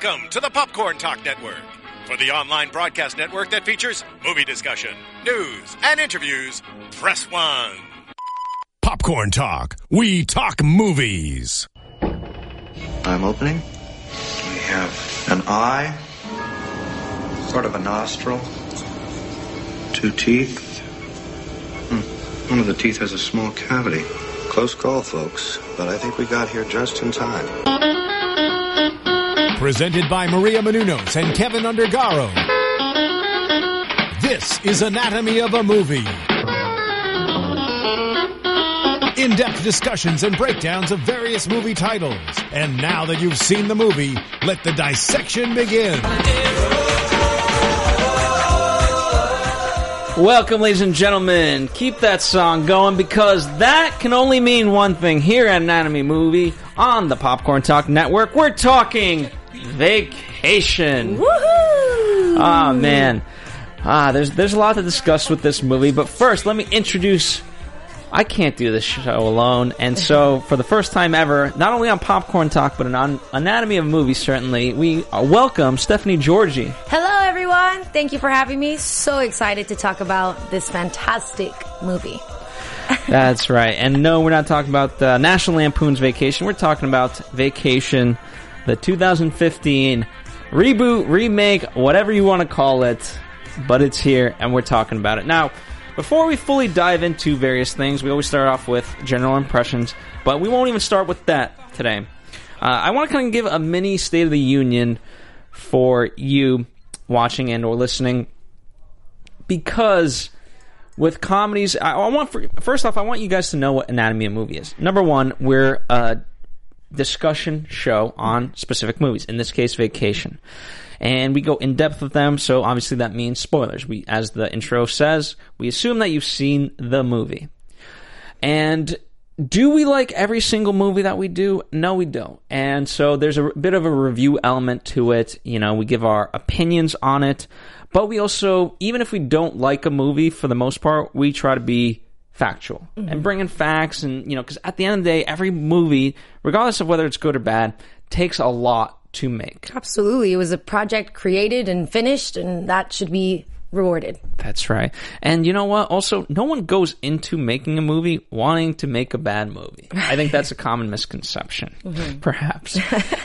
Welcome to the Popcorn Talk Network, for the online broadcast network that features movie discussion, news, and interviews. Press 1. Popcorn Talk. We talk movies. I'm opening. We have an eye, sort of a nostril, 2 teeth. One of the teeth has a small cavity. Close call, folks, but I think we got here just in time. Presented by Maria Menounos and Kevin Undergaro. This is Anatomy of a Movie. In-depth discussions and breakdowns of various movie titles. And now that you've seen the movie, let the dissection begin. Welcome, ladies and gentlemen. Keep that song going, because that can only mean one thing here at Anatomy Movie on the Popcorn Talk Network. We're talking Vacation. Woohoo! Oh, man. There's a lot to discuss with this movie, but first, let me introduce... I can't do this show alone, and so for the first time ever, not only on Popcorn Talk, but on Anatomy of Movies, certainly, we welcome Stephanie Georgie. Hello, everyone. Thank you for having me. So excited to talk about this fantastic movie. That's right. And no, we're not talking about National Lampoon's Vacation. We're talking about Vacation, the 2015 reboot, remake, whatever you want to call it, but it's here, and we're talking about it. Now, before we fully dive into various things, we always start off with general impressions, but we won't even start with that today. I want to kind of give a mini State of the Union for you watching and or listening, because with comedies, first off, I want you guys to know what Anatomy of a Movie is. Number one, we're a discussion show on specific movies, in this case, Vacation. And we go in depth with them, so obviously that means spoilers. As the intro says, we assume that you've seen the movie. And do we like every single movie that we do? No, we don't. And so there's a bit of a review element to it. You know, we give our opinions on it. But we also, even if we don't like a movie, for the most part, we try to be factual and bring in facts. And, you know, because at the end of the day, every movie, regardless of whether it's good or bad, takes a lot to make. Absolutely. It was a project created and finished, and that should be rewarded. That's right. And you know what? Also, no one goes into making a movie wanting to make a bad movie. I think that's a common misconception, perhaps.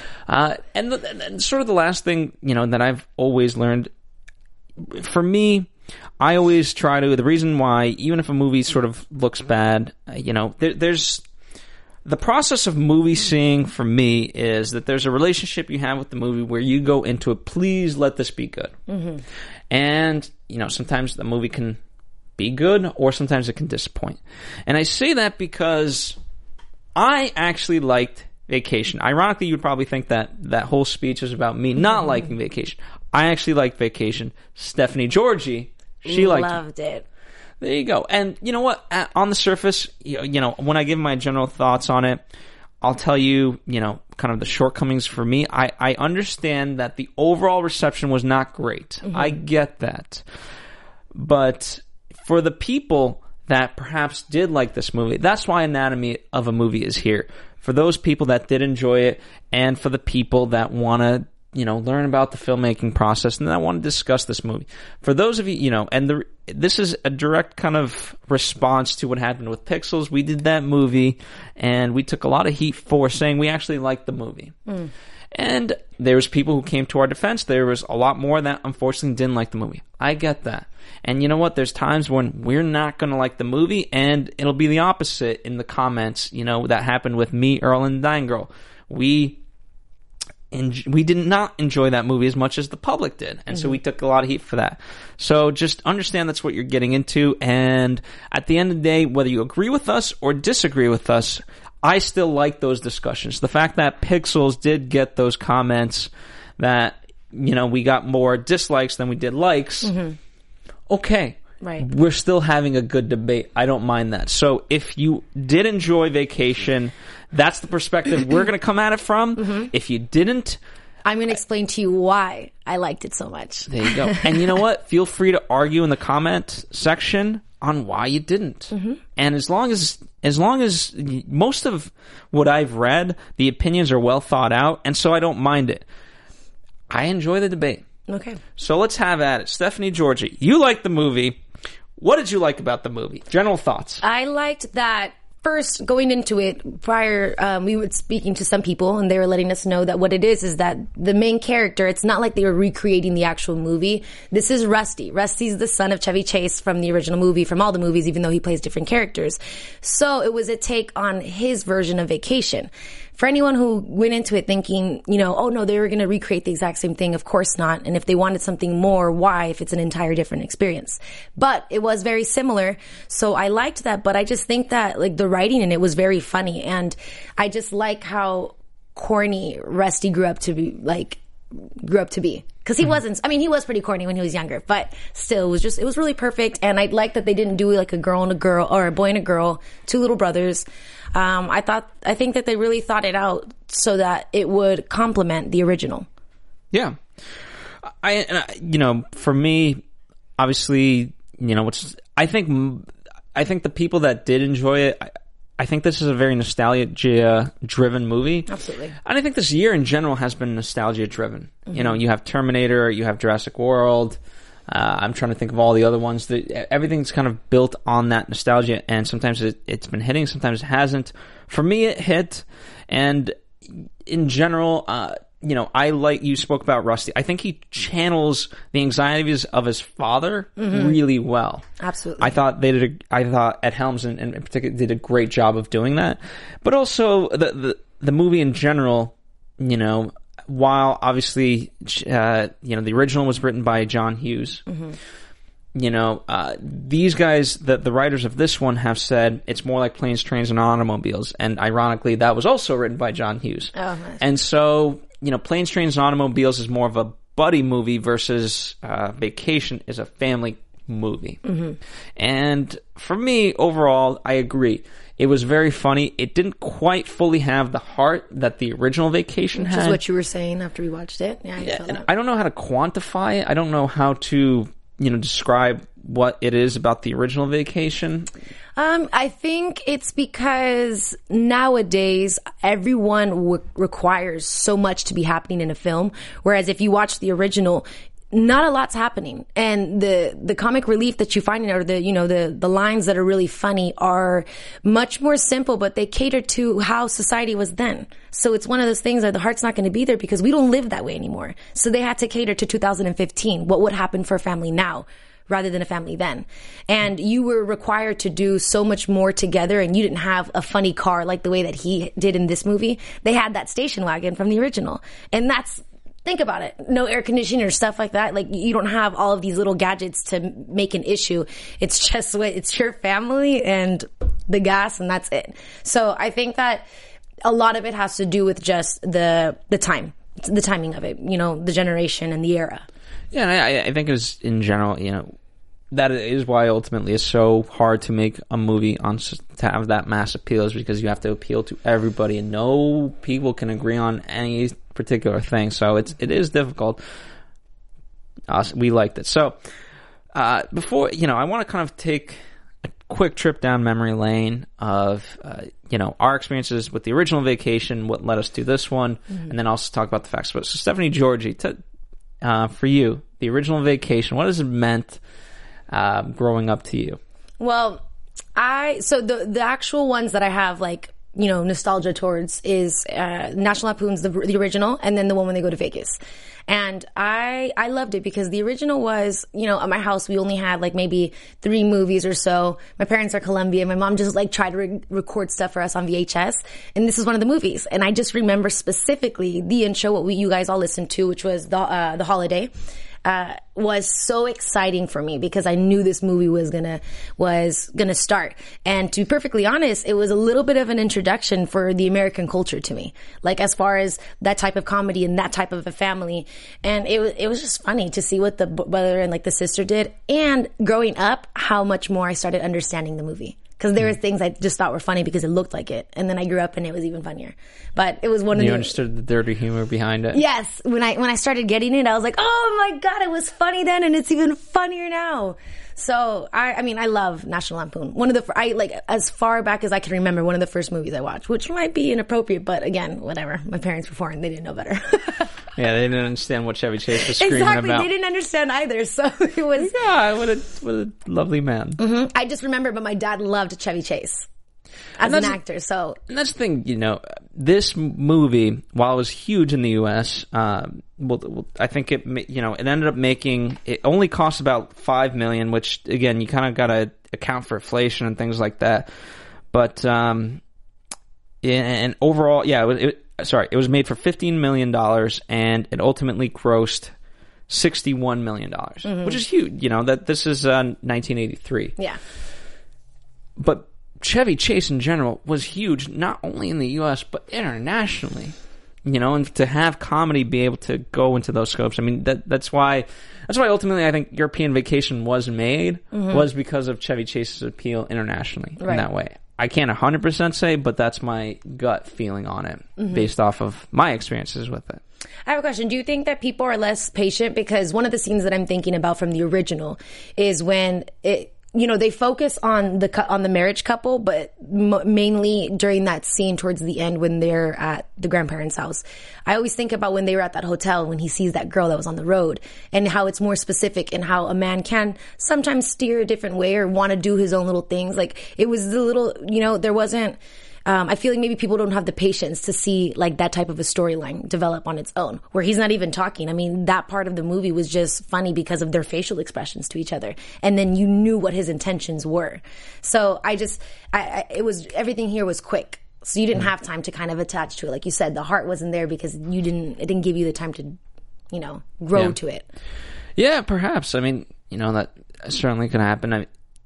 And sort of the last thing, you know, that I've always learned, for me, I always try to, the reason why, even if a movie sort of looks bad, you know, there's the process of movie seeing for me is that there's a relationship you have with the movie where you go into it, please let this be good. And, you know, sometimes the movie can be good or sometimes it can disappoint. And I say that because I actually liked Vacation. Ironically, you would probably think that that whole speech is about me not liking Vacation. I actually liked Vacation. Stephanie Georgie, she loved it. There you go. And you know what? On the surface, you know, when I give my general thoughts on it, I'll tell you, you know, kind of the shortcomings for me. I understand that the overall reception was not great. I get that. But for the people that perhaps did like this movie, that's why Anatomy of a Movie is here. For those people that did enjoy it, and for the people that want to, you know, learn about the filmmaking process, and I want to discuss this movie. For those of you, you know, and this is a direct kind of response to what happened with Pixels. We did that movie, and we took a lot of heat for saying we actually liked the movie. And there was people who came to our defense. There was a lot more that unfortunately didn't like the movie. I get that. And you know what? There's times when we're not going to like the movie, and it'll be the opposite in the comments. You know, that happened with me, Earl, and Dying Girl. We did not enjoy that movie as much as the public did. And so we took a lot of heat for that. So just understand that's what you're getting into. And at the end of the day, whether you agree with us or disagree with us, I still like those discussions. The fact that Pixels did get those comments that, you know, we got more dislikes than we did likes. Okay. Right. We're still having a good debate. I don't mind that. So if you did enjoy Vacation, that's the perspective we're going to come at it from. If you didn't, I'm going to explain to you why I liked it so much. There you go. And you know what? Feel free to argue in the comment section on why you didn't. And as long as most of what I've read, the opinions are well thought out, and so I don't mind it. I enjoy the debate. Okay. So let's have at it. Stephanie Georgie, you liked the movie. What did you like about the movie? General thoughts. I liked that. First, going into it, prior, we were speaking to some people and they were letting us know that what it is that the main character, it's not like they were recreating the actual movie. This is Rusty. Rusty's the son of Chevy Chase from the original movie, from all the movies, even though he plays different characters. So it was a take on his version of Vacation. For anyone who went into it thinking, oh no, they were going to recreate the exact same thing, of course not. And if they wanted something more, why, if it's an entire different experience? But it was very similar. So I liked that, but I just think that like the writing in it was very funny. And I just like how corny Rusty grew up to be. Cause he wasn't, he was pretty corny when he was younger, but still it was really perfect. And I like that they didn't do like a girl and a girl or a boy and a girl, two little brothers. I think that they really thought it out so that it would complement the original. Yeah. For me, obviously, I think the people that did enjoy it, I think this is a very nostalgia-driven movie. Absolutely. And I think this year in general has been nostalgia-driven. Mm-hmm. You have Terminator, you have Jurassic World. I'm trying to think of all the other ones. Everything's kind of built on that nostalgia, and sometimes it's been hitting, sometimes it hasn't. For me, it hit, and in general, I like you spoke about Rusty. I think he channels the anxieties of his father really well. Absolutely. I thought Ed Helms in particular did a great job of doing that. But also the movie in general, while obviously the original was written by John Hughes. Mm-hmm. These guys, the writers of this one have said it's more like Planes, Trains, and Automobiles. And ironically, that was also written by John Hughes. Oh, nice. And so Planes, Trains, and Automobiles is more of a buddy movie versus Vacation is a family movie. Mm-hmm. And for me, overall, I agree. It was very funny. It didn't quite fully have the heart that the original Vacation had. Which is what you were saying after we watched it. Yeah, and I don't know how to quantify it. I don't know how to, describe what it is about the original Vacation. I think it's because nowadays everyone requires so much to be happening in a film, whereas if you watch the original, not a lot's happening. And the comic relief that you find in it, or the lines that are really funny are much more simple, but they cater to how society was then. So it's one of those things that the heart's not going to be there because we don't live that way anymore. So they had to cater to 2015. What would happen for a family now rather than a family then? And you were required to do so much more together, and you didn't have a funny car like the way that he did in this movie. They had that station wagon from the original. And think about it. No air conditioning or stuff like that. Like, you don't have all of these little gadgets to make an issue. It's just it's your family and the gas, and that's it. So I think that a lot of it has to do with just the timing of it, the generation and the era. Yeah, and I think it's in general, that is why ultimately it's so hard to make a movie to have that mass appeal, is because you have to appeal to everybody, and no people can agree on any particular thing. So it is difficult. We liked it. So before, I want to kind of take a quick trip down memory lane of our experiences with the original Vacation, what led us to this one, and then also talk about the facts. So Stephanie Georgie, for you, the original Vacation, what has it meant growing up to you? Well, so the actual ones that I have nostalgia towards is National Lampoon's the original, and then the one when they go to Vegas. And I loved it because the original was, at my house we only had maybe 3 movies or so. My parents are Colombian. My mom just tried to record stuff for us on VHS, and this is one of the movies. And I just remember specifically the intro, what you guys all listened to, which was the Holiday. Was so exciting for me because I knew this movie was gonna start. And to be perfectly honest, it was a little bit of an introduction for the American culture to me, as far as that type of comedy and that type of a family. And it was just funny to see what the brother and the sister did. And growing up, how much more I started understanding the movie. Because there were things I just thought were funny because it looked like it. And then I grew up and it was even funnier. But it was one of the... You understood the dirty humor behind it? Yes. When I started getting it, I was like, oh my God, it was funny then and it's even funnier now. So, I love National Lampoon. One of the... as far back as I can remember, one of the first movies I watched, which might be inappropriate, but again, whatever. My parents were foreign. They didn't know better. Yeah, they didn't understand what Chevy Chase was screaming Exactly, about. they didn't understand either. So it was. Yeah, what a lovely man. Mm-hmm. I just remember, but my dad loved Chevy Chase as an actor. So and that's the thing, this movie, while it was huge in the U.S., I think it ended up making. It only cost about $5 million, which again, you kind of got to account for inflation and things like that. But and overall, it was made for $15 million, and it ultimately grossed $61 million, which is huge. That this is 1983. Yeah, but Chevy Chase in general was huge, not only in the U.S. but internationally. And to have comedy be able to go into those scopes, I mean that's why ultimately I think European Vacation was made, was because of Chevy Chase's appeal internationally in that way. I can't 100% say, but that's my gut feeling on it based off of my experiences with it. I have a question. Do you think that people are less patient? Because one of the scenes that I'm thinking about from the original is when they focus on the marriage couple, but mainly during that scene towards the end when they're at the grandparents' house. I always think about when they were at that hotel, when he sees that girl that was on the road, and how it's more specific, and how a man can sometimes steer a different way or want to do his own little things. Like, it was the little, there wasn't. I feel like maybe people don't have the patience to see like that type of a storyline develop on its own, where he's not even talking. I mean, that part of the movie was just funny because of their facial expressions to each other, and then you knew what his intentions were. So it was, everything here was quick, so you didn't have time to kind of attach to it. Like you said, the heart wasn't there because it didn't give you the time to, grow to it. Yeah, perhaps. I mean, that certainly can happen.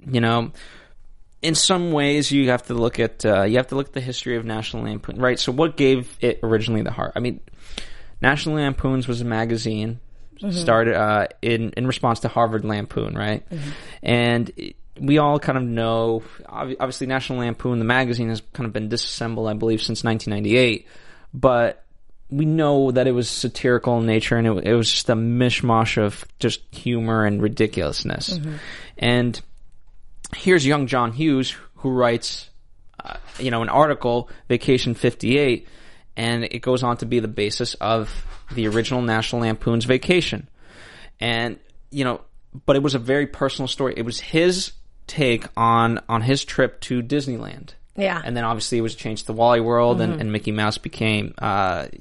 In some ways, you have to look at the history of National Lampoon, right? So, what gave it originally the heart? I mean, National Lampoons was a magazine started in response to Harvard Lampoon, right? And we all kind of know, obviously, National Lampoon, the magazine, has kind of been disassembled, I believe, since 1998, but we know that it was satirical in nature, and it was just a mishmash of just humor and ridiculousness, and here's young John Hughes, who writes, an article, Vacation 58, and it goes on to be the basis of the original National Lampoon's Vacation. And, but it was a very personal story. It was his take on his trip to Disneyland. Yeah. And then obviously it was changed to Wally World, and Mickey Mouse became, the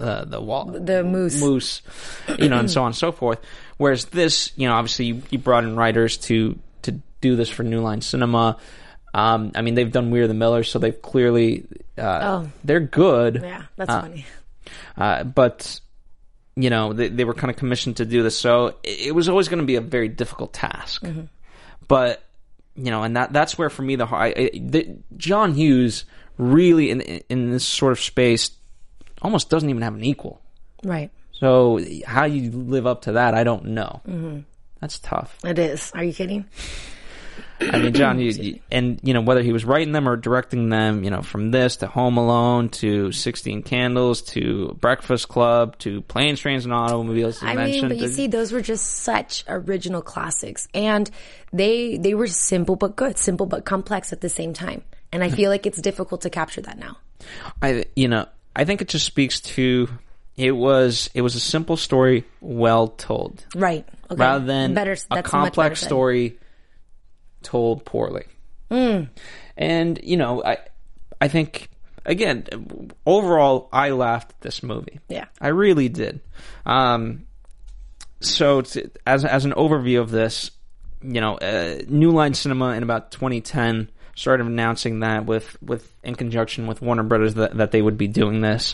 moose, and so on and so forth. Whereas this, obviously you brought in writers to do this for New Line Cinema. I mean, they've done We Are the Millers, so they've clearly they're good. Yeah, that's funny. But they were kind of commissioned to do this, so it was always going to be a very difficult task. But and that's where for me John Hughes really in this sort of space almost doesn't even have an equal. Right. So how you live up to that, I don't know. That's tough. It is. Are you kidding? I mean, John, whether he was writing them or directing them, from this to Home Alone to 16 Candles to Breakfast Club to Planes, Trains, and Automobiles. I mean, but you see, those were just such original classics, and they were simple but good, simple but complex at the same time. And I feel like it's difficult to capture that now. I think it just speaks to it was a simple story, well told, right? Okay. Rather than a complex better story told poorly. And I think again, overall, I laughed at this movie. Yeah, I really did. So as an overview of this, New Line Cinema in about 2010 started announcing that with in conjunction with Warner Brothers that they would be doing this.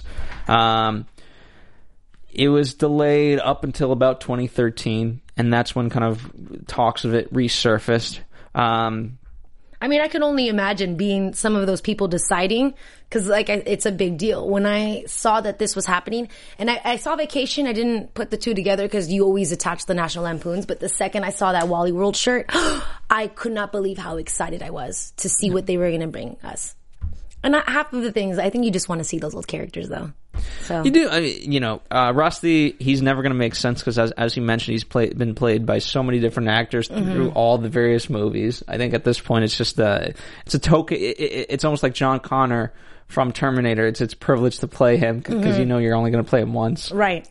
It was delayed up until about 2013, and that's when kind of talks of it resurfaced. I mean, I can only imagine being some of those people deciding, because it's a big deal. When I saw that this was happening, and I saw Vacation, I didn't put the two together because you always attach the National Lampoons. But the second I saw that Wally World shirt, I could not believe how excited I was to see what they were going to bring us. And half of the things, I think you just want to see those little characters, though. So You do, I mean, Rusty. He's never going to make sense because, as you mentioned, he's been played by so many different actors through all the various movies. I think at this point, it's just it's a token. It's almost like John Connor from Terminator. It's privilege to play him because you're only going to play him once. right.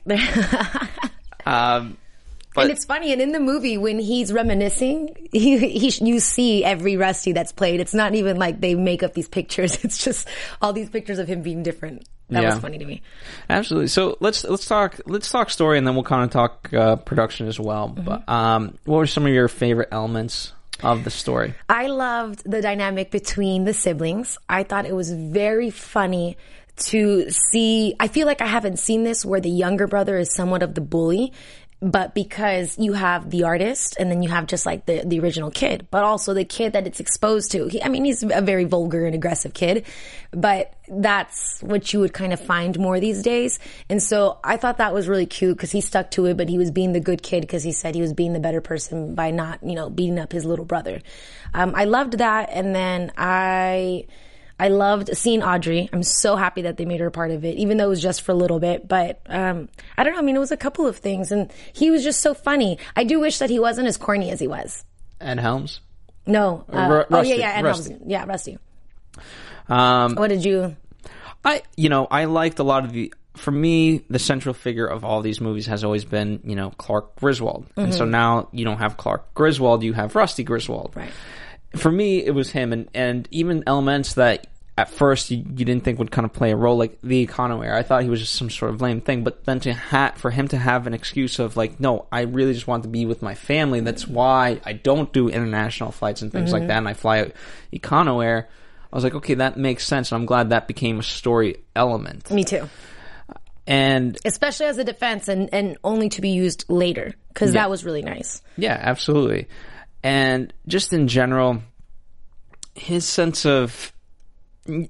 And it's funny, and in the movie, when he's reminiscing, you see every Rusty that's played. It's not even like they make up these pictures. It's just all these pictures of him being different. That was funny to me. Absolutely. So let's talk story, and then we'll kind of talk production as well. But what were some of your favorite elements of the story? I loved the dynamic between the siblings. I thought it was very funny to see. I feel like I haven't seen this where the younger brother is somewhat of the bully. But because you have the artist and then you have just like the original kid, but also the kid that it's exposed to. He's a very vulgar and aggressive kid, but that's what you would kind of find more these days. And so I thought that was really cute because he stuck to it, but he was being the good kid because he said he was being the better person by not, beating up his little brother. I loved that. And then I loved seeing Audrey. I'm so happy that they made her a part of it, even though it was just for a little bit. But I don't know. It was a couple of things. And he was just so funny. I do wish that he wasn't as corny as he was. Ed Helms? No. Rusty. Ed Rusty. Helms. Yeah, Rusty. What did you... I liked a lot of for me, the central figure of all these movies has always been, Clark Griswold. And so now you don't have Clark Griswold, you have Rusty Griswold. Right. For me, it was him, and even elements that at first you didn't think would kind of play a role, like the Econo Air. I thought he was just some sort of lame thing, but then for him to have an excuse of like, no, I really just want to be with my family. That's why I don't do international flights and things like that, and I fly Econo Air. I was like, okay, that makes sense, and I'm glad that became a story element. Me too. And especially as a defense and only to be used later, because that was really nice. Yeah, absolutely. And just in general, his sense of, the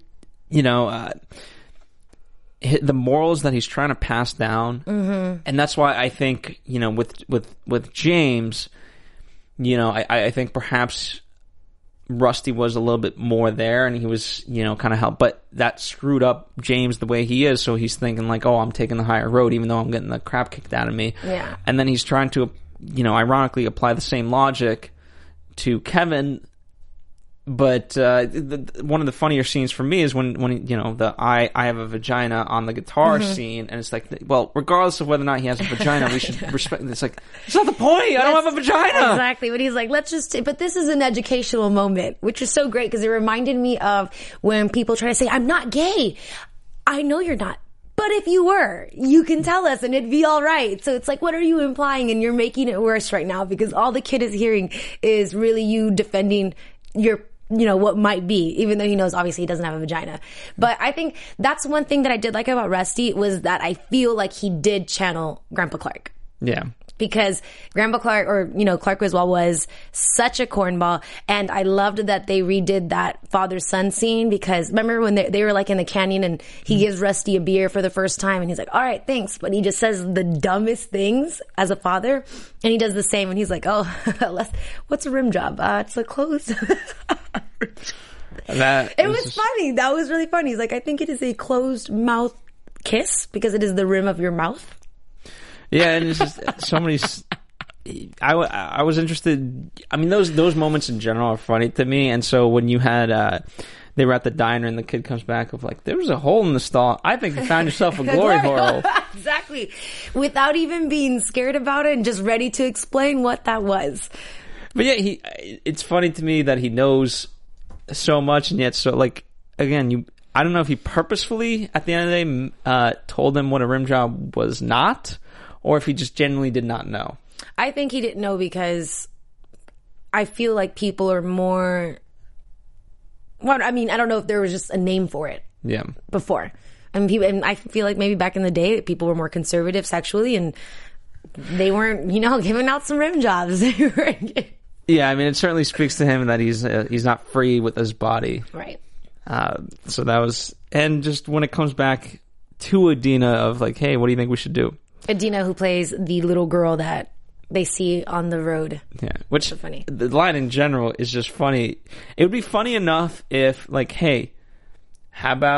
morals that he's trying to pass down, and that's why I think, with James, I think perhaps Rusty was a little bit more there, and he was, kind of helped, but that screwed up James the way he is. So he's thinking like, oh, I'm taking the higher road, even though I'm getting the crap kicked out of me. Yeah. And then he's trying to, ironically apply the same logic to Kevin, but one of the funnier scenes for me is when I have a vagina on the guitar scene, and it's like, well, regardless of whether or not he has a vagina, we should respect. It's like, it's not the point. I don't have a vagina. Exactly. But he's like, let's just. But this is an educational moment, which is so great because it reminded me of when people try to say, "I'm not gay." I know you're not. But if you were, you can tell us and it'd be all right. So it's like, what are you implying? And you're making it worse right now because all the kid is hearing is really you defending your, what might be, even though he knows obviously he doesn't have a vagina. But I think that's one thing that I did like about Rusty was that I feel like he did channel Grandpa Clark. Yeah. Because Grandpa Clark, or, Clark Griswold was such a cornball. And I loved that they redid that father-son scene because remember when they were like in the canyon and he gives Rusty a beer for the first time and he's like, all right, thanks. But he just says the dumbest things as a father. And he does the same and he's like, oh, what's a rim job? It's a closed. It was funny. That was really funny. He's like, I think it is a closed mouth kiss because it is the rim of your mouth. Yeah, and it's just so many. I was interested. I mean, those moments in general are funny to me. And so when you had, they were at the diner and the kid comes back of like, there was a hole in the stall. I think you found yourself a glory hole. Exactly. Without even being scared about it and just ready to explain what that was. But yeah, it's funny to me that he knows so much and yet so like, again, I don't know if he purposefully at the end of the day told them what a rim job was not, or if he just genuinely did not know. I think he didn't know because I feel like people are more... Well, I mean, I don't know if there was just a name for it before. I mean, and I feel like maybe back in the day, people were more conservative sexually and they weren't, giving out some rim jobs. Yeah, I mean, it certainly speaks to him that he's not free with his body. Right. So that was... And just when it comes back to Adina of like, hey, what do you think we should do? Adina, who plays the little girl that they see on the road. Yeah, which so funny. The line in general is just funny. It would be funny enough if, like, hey, how about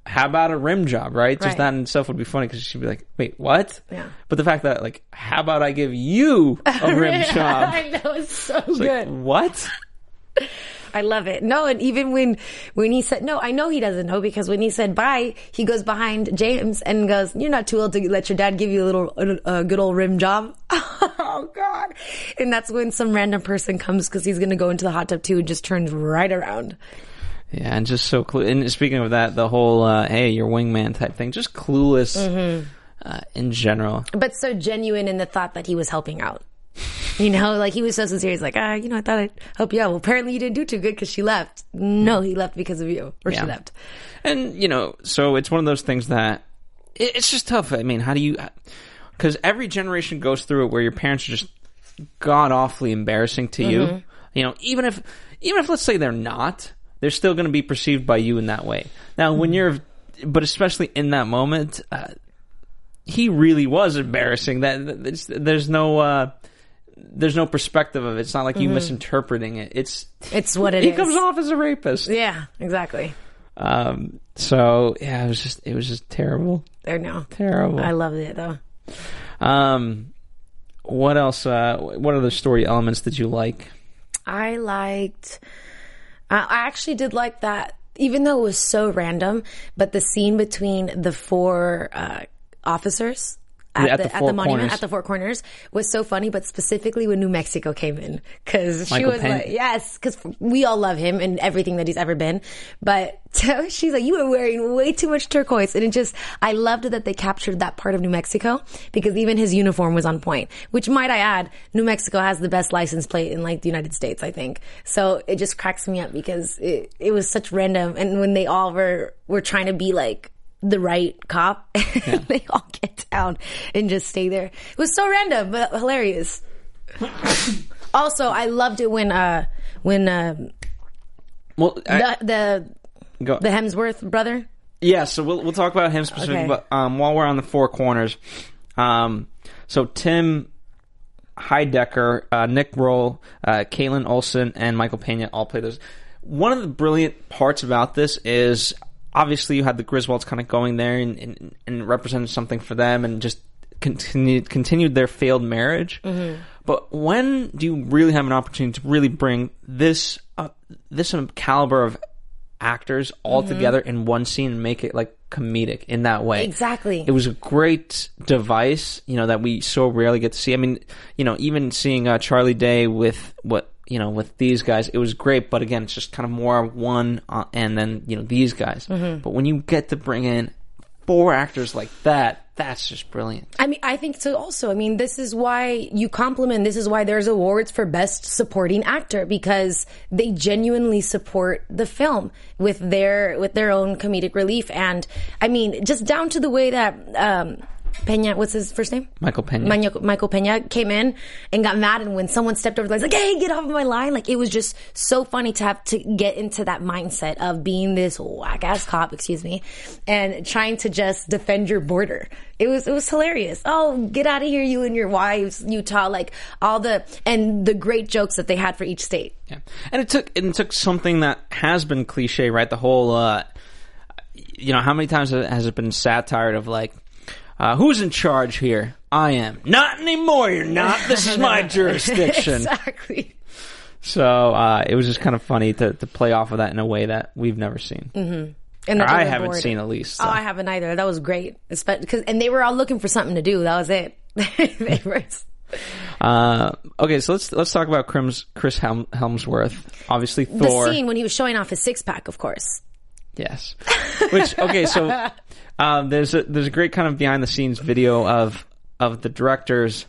how about a rim job, right? Just Right. that in itself would be funny because she'd be like, wait, what? Yeah. But the fact that, like, how about I give you a rim job? I know, it's so It's good. like, what? I love it. No, and even when he said, no, I know he doesn't know, because when he said bye, he goes behind James and goes, you're not too old to let your dad give you a good old rim job. Oh, God. And that's when some random person comes because he's going to go into the hot tub too and just turns right around. Yeah, and just so and speaking of that, the whole, hey, you're wingman type thing, just clueless in general. But so genuine in the thought that he was helping out. You know, like he was so sincere. He's like, I thought I'd help you out. Well, apparently you didn't do too good because she left. No, he left because of you. Or Yeah. she left. And, so it's one of those things that it's just tough. I mean, how do you, because every generation goes through it where your parents are just god-awfully embarrassing to you. Even if let's say they're not, they're still going to be perceived by you in that way. Now, but especially in that moment, he really was embarrassing. There's no perspective of it. It's not like you misinterpreting it. It's what it he is. comes off as a rapist. Yeah, exactly. So yeah, it was just terrible. There now. Terrible. I loved it though. What else? What other story elements did you like? I actually did like that, even though it was so random, but the scene between the four officers at the monument at the Four Corners was so funny, but specifically when New Mexico came in, because she Michael was Pena. like, yes, because we all love him and everything that he's ever been, but she's like, you were wearing way too much turquoise, and I loved that they captured that part of New Mexico, because even his uniform was on point, which, might I add, New Mexico has the best license plate in like the United States, I think. So it just cracks me up because it was such random, and when they all were trying to be like the right cop, they all get down and just stay there. It was so random, but hilarious. Also, I loved it when the Hemsworth brother. Yeah, so we'll talk about him specifically, Okay. but while we're on the Four Corners, so Tim Heidecker, Nick Kroll, Caitlin Olsen, and Michael Pena all play those. One of the brilliant parts about this is, obviously, you had the Griswolds kind of going there and represented something for them and just continued their failed marriage. Mm-hmm. But when do you really have an opportunity to really bring this caliber of actors all together in one scene and make it like comedic in that way? Exactly. It was a great device, that we so rarely get to see. I mean, even seeing Charlie Day with with these guys, it was great. But again, it's just kind of more one and then, these guys. Mm-hmm. But when you get to bring in four actors like that, that's just brilliant. I mean, I think so also. I mean, this is why you compliment, this is why there's awards for Best Supporting Actor, because they genuinely support the film with their own comedic relief. And I mean, just down to the way that, Pena, what's his first name? Michael Pena. Michael Pena came in and got mad, and when someone stepped over the line, like, hey, get off of my line. Like, it was just so funny to have to get into that mindset of being this whack-ass cop, and trying to just defend your border. It was hilarious. Oh, get out of here, you and your wives, Utah, like and the great jokes that they had for each state. Yeah. And it took something that has been cliche, right? The whole, how many times has it been satired of like, who's in charge here? I am. Not anymore, you're not. This is my jurisdiction. Exactly. So it was just kind of funny to play off of that in a way that we've never seen. Mm-hmm. Or I haven't seen, at least. So. Oh, I haven't either. That was great. And they were all looking for something to do. That was it. They were... Okay, so let's talk about Chris Hemsworth. Obviously, Thor. The scene when he was showing off his six-pack, of course. Yes. So there's a great kind of behind the scenes video of the directors,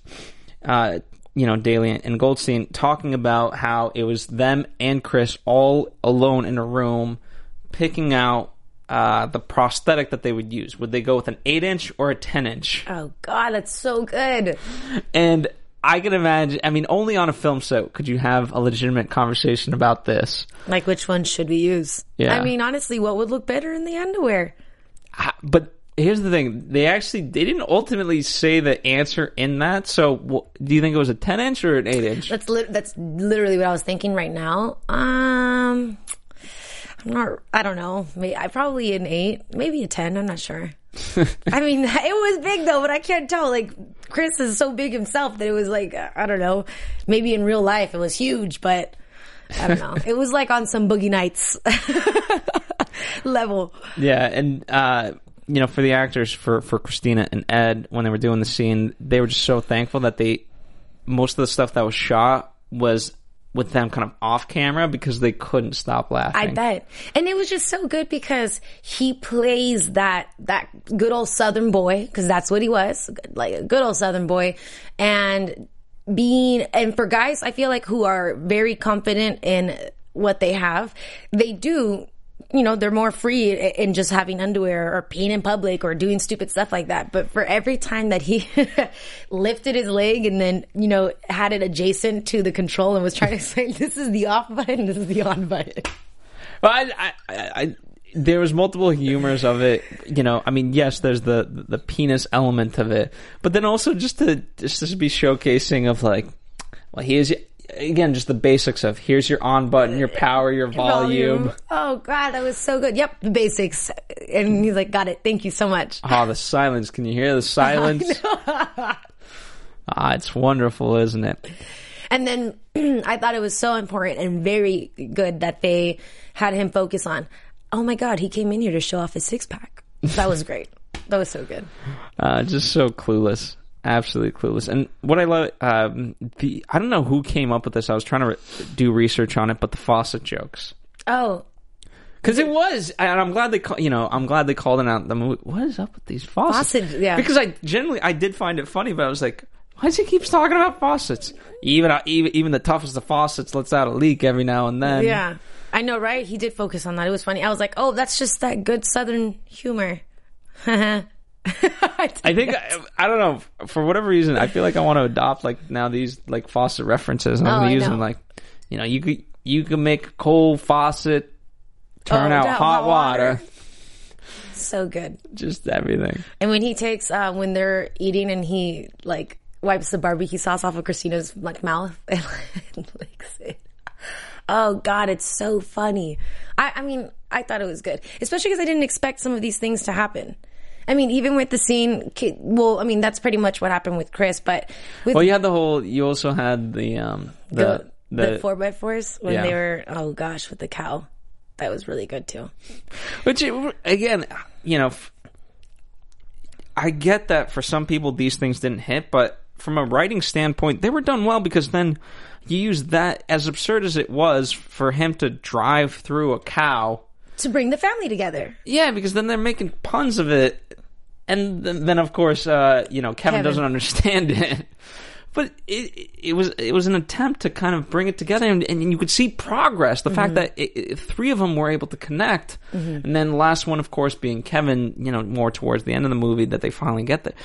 Daly and Goldstein, talking about how it was them and Chris all alone in a room picking out the prosthetic that they would use. Would they go with an 8-inch or a 10-inch? Oh God, that's so good. And I can imagine, only on a film set could you have a legitimate conversation about this. Like, which one should we use? Yeah. Honestly, what would look better in the underwear? But here's the thing. They didn't ultimately say the answer in that. So do you think it was a 10-inch or an 8-inch? That's literally what I was thinking right now. I don't know. Probably an 8, maybe a 10. I'm not sure. I mean, it was big though, but I can't tell. Like, Chris is so big himself that it was like, I don't know. Maybe in real life it was huge, but I don't know. It was like on some Boogie Nights level. Yeah, and for the actors, for Christina and Ed, when they were doing the scene, they were just so thankful that most of the stuff that was shot was with them kind of off camera because they couldn't stop laughing. I bet. And it was just so good because he plays that good old Southern boy, because that's what he was, like a good old Southern boy. And for guys, I feel like, who are very confident in what they have, they do, they're more free in just having underwear or peeing in public or doing stupid stuff like that. But for every time that he lifted his leg and then, had it adjacent to the control and was trying to say, this is the off button, this is the on button. Well, there was multiple humors of it. I mean, yes, there's the penis element of it, but then also just to be showcasing of like, well, here's, again, just the basics of here's your on button, your power, your volume. Oh God, that was so good. Yep, the basics. And he's like, got it. Thank you so much. Oh, the silence. Can you hear the silence? It's wonderful, isn't it? And then I thought it was so important and very good that they had him focus on, oh my God, he came in here to show off his 6-pack. That was great. That was so good. Just so clueless. Absolutely clueless. And what I love, I don't know who came up with this. I was trying to do research on it, but the faucet jokes. Oh. Because it was, and I'm glad they called it out the movie. What is up with these faucets? Yeah. Because I did find it funny, but I was like, why does he keep talking about faucets? Even the toughest of faucets lets out a leak every now and then. Yeah. I know, right? He did focus on that. It was funny. I was like, oh, that's just that good Southern humor. I think I don't know, for whatever reason I feel like I want to adopt like now these like faucet references, and I'm gonna use them like, you could make a cold faucet turn out hot water. So good. Just everything. And when he takes when they're eating and he like wipes the barbecue sauce off of Christina's like mouth and licks it. Oh God, it's so funny. I mean, I thought it was good, especially because I didn't expect some of these things to happen. I mean, even with the scene, well, I mean, that's pretty much what happened with Chris, but you also had the 4x4s when they were, oh gosh, with the cow. That was really good too. Which, again, I get that for some people these things didn't hit, but from a writing standpoint, they were done well, because then you use that, as absurd as it was, for him to drive through a cow. To bring the family together. Yeah, because then they're making puns of it. And then of course, Kevin doesn't understand it. But it was an attempt to kind of bring it together, and you could see progress. The fact that three of them were able to connect, and then the last one, of course, being Kevin, more towards the end of the movie, that they finally get there.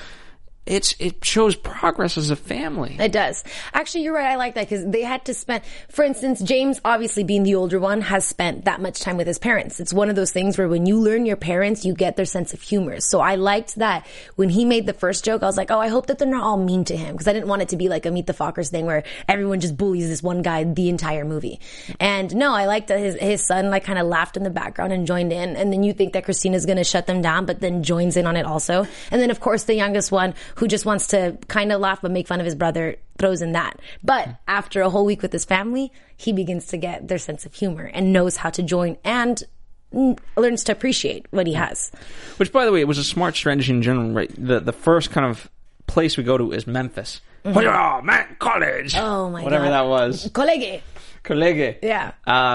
It shows progress as a family. It does. Actually, you're right. I like that, because they had to spend, for instance, James, obviously being the older one, has spent that much time with his parents. It's one of those things where when you learn your parents, you get their sense of humor. So I liked that when he made the first joke, I was like, oh, I hope that they're not all mean to him, because I didn't want it to be like a Meet the Fockers thing where everyone just bullies this one guy the entire movie. And no, I liked that his son like kind of laughed in the background and joined in. And then you think that Christina's going to shut them down, but then joins in on it also. And then of course the youngest one, who just wants to kind of laugh but make fun of his brother, throws in that. But after a whole week with his family, he begins to get their sense of humor and knows how to join and learns to appreciate what he has. Which, by the way, it was a smart strategy in general, right? The first kind of place we go to is Memphis. Oh, man, college. Oh, my God. Whatever that was. Collegue. Yeah.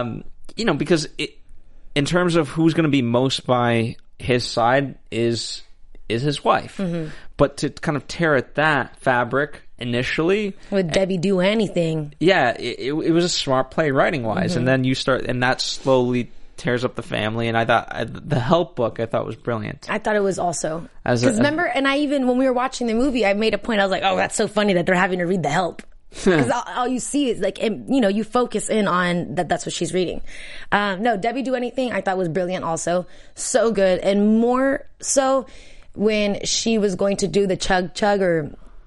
Because in terms of who's going to be most by his side is his wife. But to kind of tear at that fabric initially, would Debbie do anything? Yeah, it was a smart play writing wise, and then you start, and that slowly tears up the family. And I thought the Help book, I thought, was brilliant. I thought it was also, because remember, and I even, when we were watching the movie, I made a point. I was like, oh, that's so funny that they're having to read the Help. Because all you see is like, you focus in on that's what she's reading. No, Debbie Do Anything, I thought was brilliant also. So good. And more so when she was going to do the chug or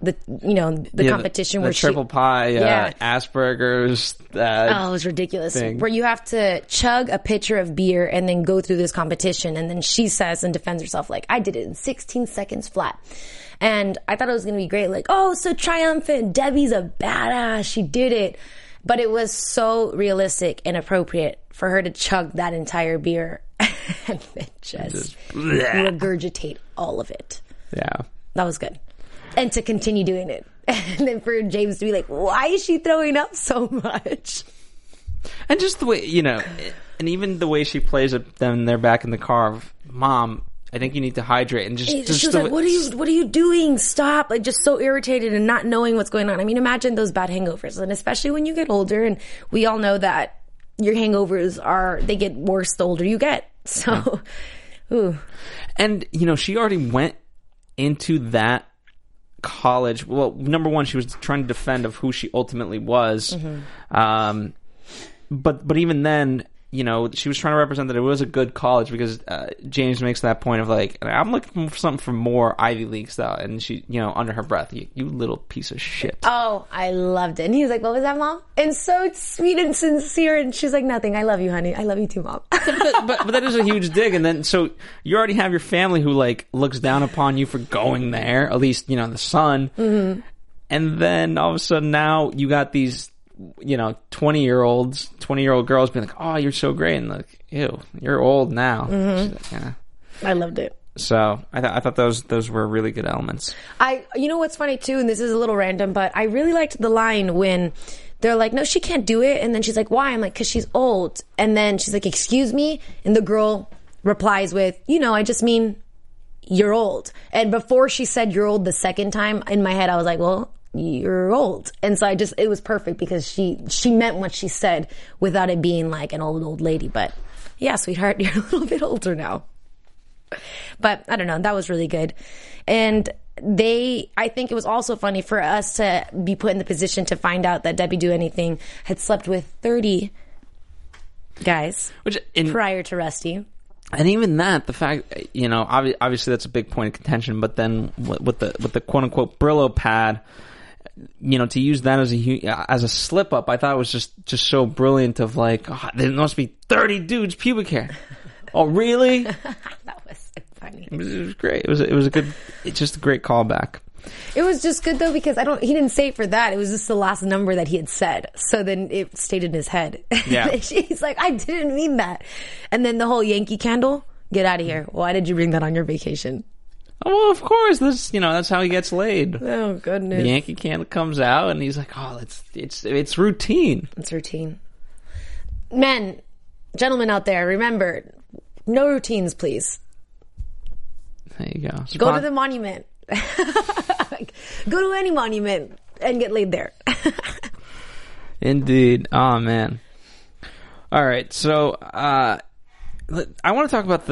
the competition the where triple pie, Asperger's. It was ridiculous. Thing. Where you have to chug a pitcher of beer and then go through this competition, and then she says and defends herself like, I did it in 16 seconds flat. And I thought it was going to be great. Like, oh, so triumphant. Debbie's a badass. She did it. But it was so realistic and appropriate for her to chug that entire beer and then just regurgitate all of it. Yeah. That was good. And to continue doing it. And then for James to be like, why is she throwing up so much? And just the way, and even the way she plays it, then they're back in the car. Mom, I think you need to hydrate. And she was like, what are you doing? Stop. Like, just so irritated and not knowing what's going on. I mean, imagine those bad hangovers. And especially when you get older, and we all know that your hangovers they get worse the older you get. So, ooh. And, she already went into that college. Well, number one, she was trying to defend of who she ultimately was. Mm-hmm. But even then, she was trying to represent that it was a good college, because James makes that point of like, I'm looking for something for more Ivy League style. And she, under her breath, you little piece of shit. Oh, I loved it. And he was like, what was that, Mom? And so sweet and sincere. And she's like, nothing. I love you, honey. I love you too, Mom. but that is a huge dig. And then, so you already have your family who like looks down upon you for going there, at least, the son. Mm-hmm. And then all of a sudden now you got these 20-year-old girls being like, oh, you're so great, and like, ew, you're old now. Mm-hmm. Like, yeah. I loved it. So I thought those were really good elements. What's funny too, and this is a little random, but I really liked the line when they're like, no, she can't do it, and then she's like, why? I'm like, because she's old. And then she's like, excuse me, and the girl replies with, I just mean you're old. And before she said you're old the second time, in my head I was like, well, you're old. And so it was perfect, because she meant what she said without it being like an old lady. But yeah, sweetheart, you're a little bit older now. But I don't know, that was really good. And I think it was also funny for us to be put in the position to find out that Debbie Do Anything had slept with 30 guys prior to Rusty. And even that, the fact, obviously that's a big point of contention, but then with the quote unquote Brillo pad, to use that as a slip up, I thought it was just so brilliant of like, oh, there must be 30 dudes pubic hair. Oh, really? That was so funny. It was great. It was just a great callback. It was just good though, because he didn't say it for that. It was just the last number that he had said. So then it stayed in his head. Yeah. He's like, I didn't mean that. And then the whole Yankee Candle, get out of here. Why did you bring that on your vacation? Oh, well, of course. That's how he gets laid. Oh, goodness. The Yankee Candle comes out, and he's like, "Oh, it's routine. It's routine." Men, gentlemen out there, remember, no routines, please. There you go. Go to the monument. Go to any monument and get laid there. Indeed. Oh man. All right. So I want to talk about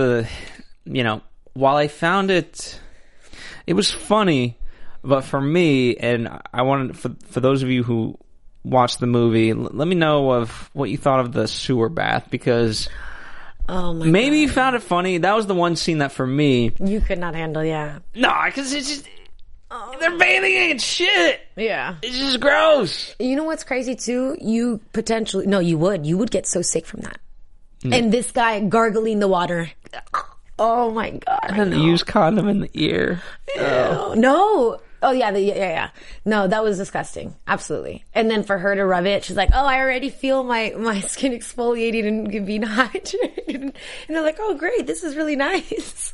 while I found it was funny, but for me, and I wanted for those of you who watched the movie, let me know of what you thought of the sewer bath, because maybe you found it funny. That was the one scene that for me you could not handle. Yeah. No, because it's just they're bathing in shit. Yeah. It's just gross. You know what's crazy too? You would get so sick from that. Mm. And this guy gargling the water. Oh my God. And use condom in the ear. Oh. No. Oh yeah, yeah. No, that was disgusting. Absolutely. And then for her to rub it, she's like, oh, I already feel my skin exfoliating and being hydrated. And they're like, oh great, this is really nice.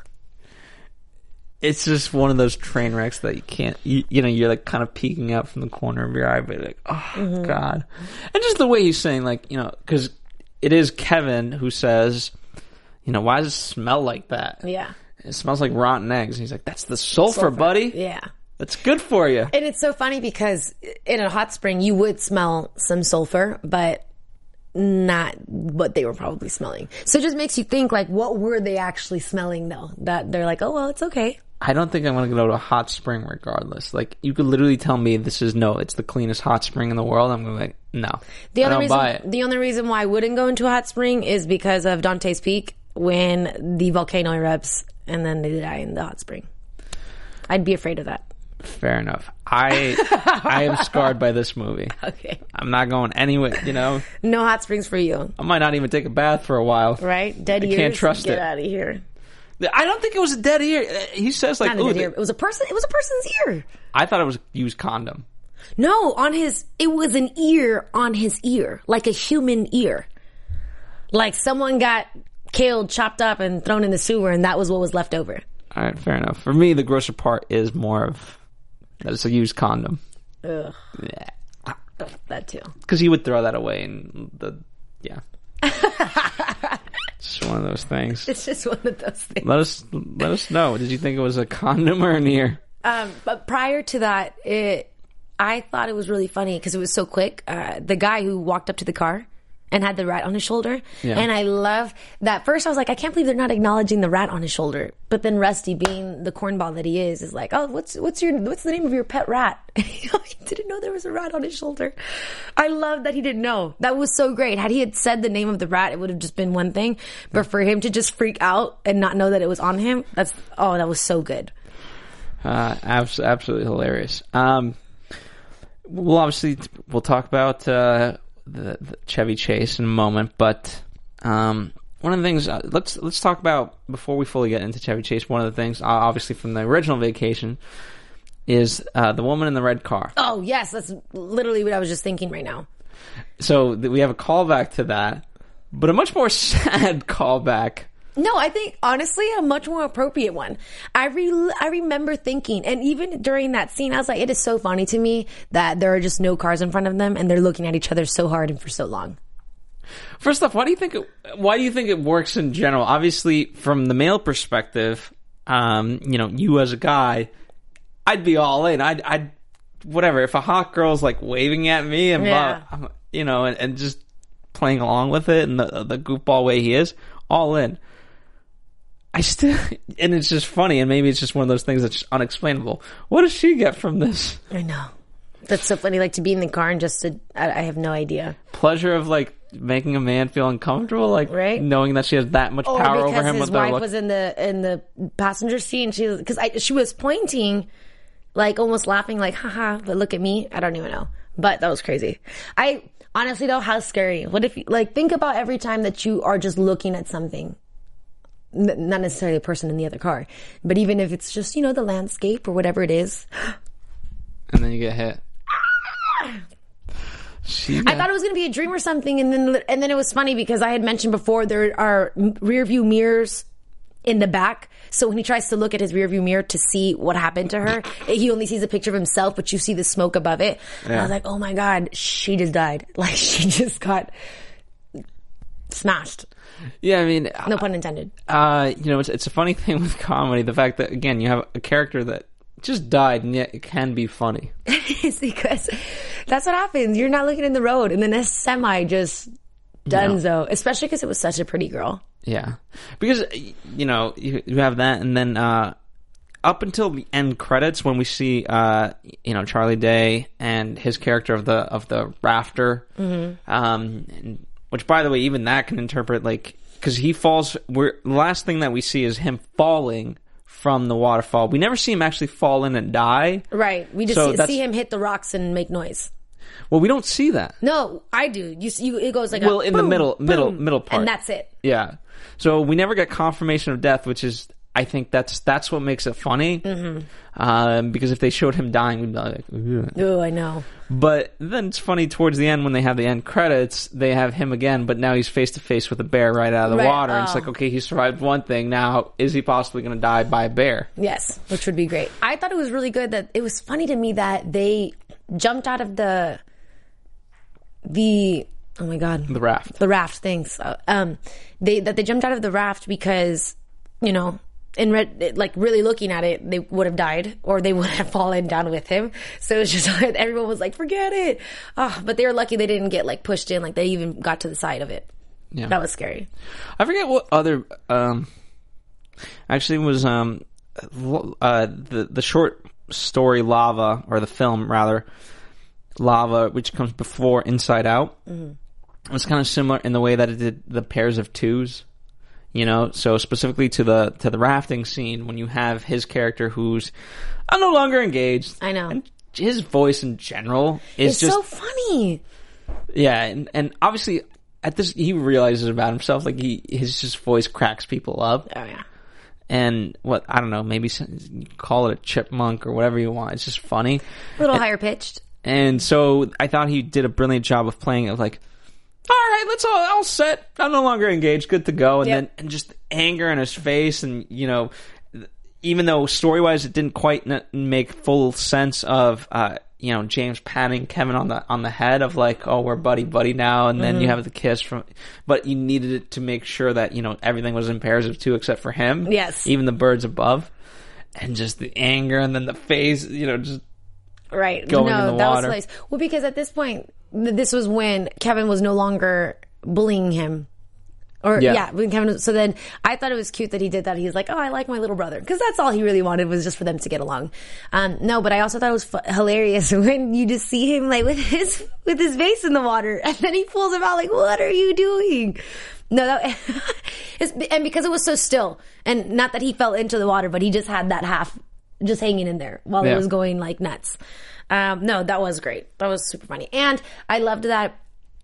It's just one of those train wrecks that you can't, you're like kind of peeking out from the corner of your eye, but like, oh God. And just the way he's saying, like, because it is Kevin who says, why does it smell like that? Yeah. It smells like rotten eggs. And he's like, that's the sulfur, buddy. Yeah. That's good for you. And it's so funny because in a hot spring, you would smell some sulfur, but not what they were probably smelling. So it just makes you think, like, what were they actually smelling, though? That they're like, oh, well, it's okay. I don't think I'm going to go to a hot spring regardless. Like, you could literally tell me it's the cleanest hot spring in the world. I'm going to be like, no. The only reason why I wouldn't go into a hot spring is because of Dante's Peak, when the volcano erupts and then they die in the hot spring. I'd be afraid of that. Fair enough. I am scarred by this movie. Okay. I'm not going anywhere, you know. No hot springs for you. I might not even take a bath for a while. Right? Dead ears. I can't trust Get it. out of here. I don't think it was a dead ear. He says like, Not a ooh, dead ear. It was a person. It was a person's ear. I thought it was used condom. No, it was an ear on his ear. Like a human ear. Like someone got killed, chopped up, and thrown in the sewer, and that was what was left over. All right, fair enough. For me, the grosser part is more of that it's a used condom. Ugh. Yeah. That too. Because he would throw that away and yeah. It's just one of those things. It's just one of those things. Let us know. Did you think it was a condom or an ear? But prior to that, I thought it was really funny because it was so quick. The guy who walked up to the car and had the rat on his shoulder. Yeah. And I love that. First I was like, I can't believe they're not acknowledging the rat on his shoulder. But then Rusty, being the cornball that he is like, oh, what's the name of your pet rat? He didn't know there was a rat on his shoulder. I love that he didn't know. That was so great. Had he had said the name of the rat, it would have just been one thing. But for him to just freak out and not know that it was on him, that was so good. Absolutely hilarious. We'll talk about the Chevy Chase in a moment, but one of the things let's talk about before we fully get into Chevy Chase. One of the things, obviously from the original Vacation, is the woman in the red car. Oh yes, that's literally what I was just thinking right now. So we have a callback to that, but a much more sad callback. No, I think, honestly, a much more appropriate one. I remember thinking, and even during that scene, I was like, it is so funny to me that there are just no cars in front of them, and they're looking at each other so hard and for so long. First off, why do you think it works in general? Obviously, from the male perspective, you as a guy, I'd be all in. I'd whatever. If a hot girl's like waving at me and and just playing along with it and the goofball way he is, all in. And it's just funny, and maybe it's just one of those things that's unexplainable. What does she get from this? I know. That's so funny, like to be in the car and just to, I have no idea. Pleasure of like making a man feel uncomfortable, like right? Knowing that she has that much power over him. His wife was in the passenger seat, and she was pointing, like almost laughing, like haha, but look at me. I don't even know, but that was crazy. I honestly though, how scary. What if think about every time that you are just looking at something. Not necessarily a person in the other car, but even if it's just, the landscape or whatever it is. And then you get hit. I thought it was going to be a dream or something. And then it was funny because I had mentioned before there are rear view mirrors in the back. So when he tries to look at his rear view mirror to see what happened to her, he only sees a picture of himself, but you see the smoke above it. Yeah. And I was like, oh my God, she just died. Like she just got smashed. Yeah, I mean, no pun intended. It's a funny thing with comedy, the fact that again you have a character that just died and yet it can be funny. It's because that's what happens. You're not looking in the road, and then a semi just donezo, especially because it was such a pretty girl. Yeah, because you have that, and then up until the end credits when we see Charlie Day and his character of the rafter. Mm-hmm. Which, by the way, even that can interpret, because he falls, the last thing that we see is him falling from the waterfall. We never see him actually fall in and die. Right. We just see him hit the rocks and make noise. Well, we don't see that. No, I do. It goes like in boom, the middle part. And that's it. Yeah. So we never get confirmation of death, which is, I think that's what makes it funny. Mm-hmm. Because if they showed him dying, we'd be like, ugh. Oh, I know. But then it's funny towards the end when they have the end credits, they have him again, but now he's face to face with a bear right out of the water. And it's like, okay, he survived one thing. Now, is he possibly going to die by a bear? Yes, which would be great. I thought it was really good that it was funny to me that they jumped out of the oh my God. The raft. The raft, thanks. They jumped out of the raft because, really looking at it, they would have died or they would have fallen down with him. So it's just like everyone was like, forget it. Oh, but they were lucky they didn't get pushed in. They even got to the side of it. Yeah. That was scary. I forget what other, actually was, the short story Lava, or the film rather, Lava, which comes before Inside Out. Mm-hmm. It was kind of similar in the way that it did the Pairs of Twos. You know, so specifically to the rafting scene, when you have his character who's no longer engaged. I know. And his voice in general is It's just so funny. Yeah, and obviously at this he realizes about himself, like his just voice cracks people up. Oh yeah. And I don't know, maybe you call it a chipmunk or whatever you want. It's just funny. A little higher pitched. And so I thought he did a brilliant job of playing it like, all right, let's all set. I'm no longer engaged. Good to go. And then and just anger in his face. And, you know, even though story-wise it didn't quite make full sense of, you know, James patting Kevin on the head of like, oh, we're buddy now. And then you have the kiss but you needed it to make sure that, you know, everything was imperative too, except for him. Yes. Even the birds above. And just the anger and then the face, you know, just right. going in the that water. was nice. Well, because at this point, this was when Kevin was no longer bullying him. Or when Kevin. So then I thought it was cute that he did that. He's like, "Oh, I like my little brother," because that's all he really wanted was just for them to get along. No, but I also thought it was hilarious when you just see him like with his face in the water, and then he pulls him out like, "What are you doing?" No, and because it was so still, and not that he fell into the water, but he just had that half just hanging in there while it was going like nuts. No, that was great. That was super funny, and I loved that.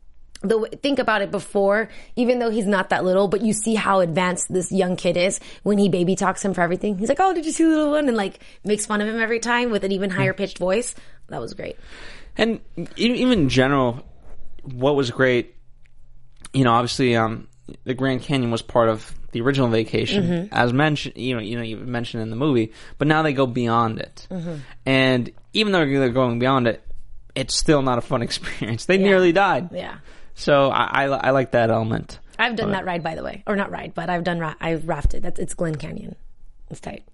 Think about it before, even though he's not that little, but you see how advanced this young kid is when he baby talks him for everything. He's like, "Oh, did you see the little one?" And like makes fun of him every time with an even higher pitched voice. That was great. And even in general, what was great, you know, obviously, the Grand Canyon was part of the original Vacation, as mentioned, you mentioned in the movie, but now they go beyond it. And even though they're going beyond it, it's still not a fun experience. They nearly died. Yeah. So I like that element. I've done that ride, by the way, or not ride, but I've rafted. It's Glen Canyon. It's tight.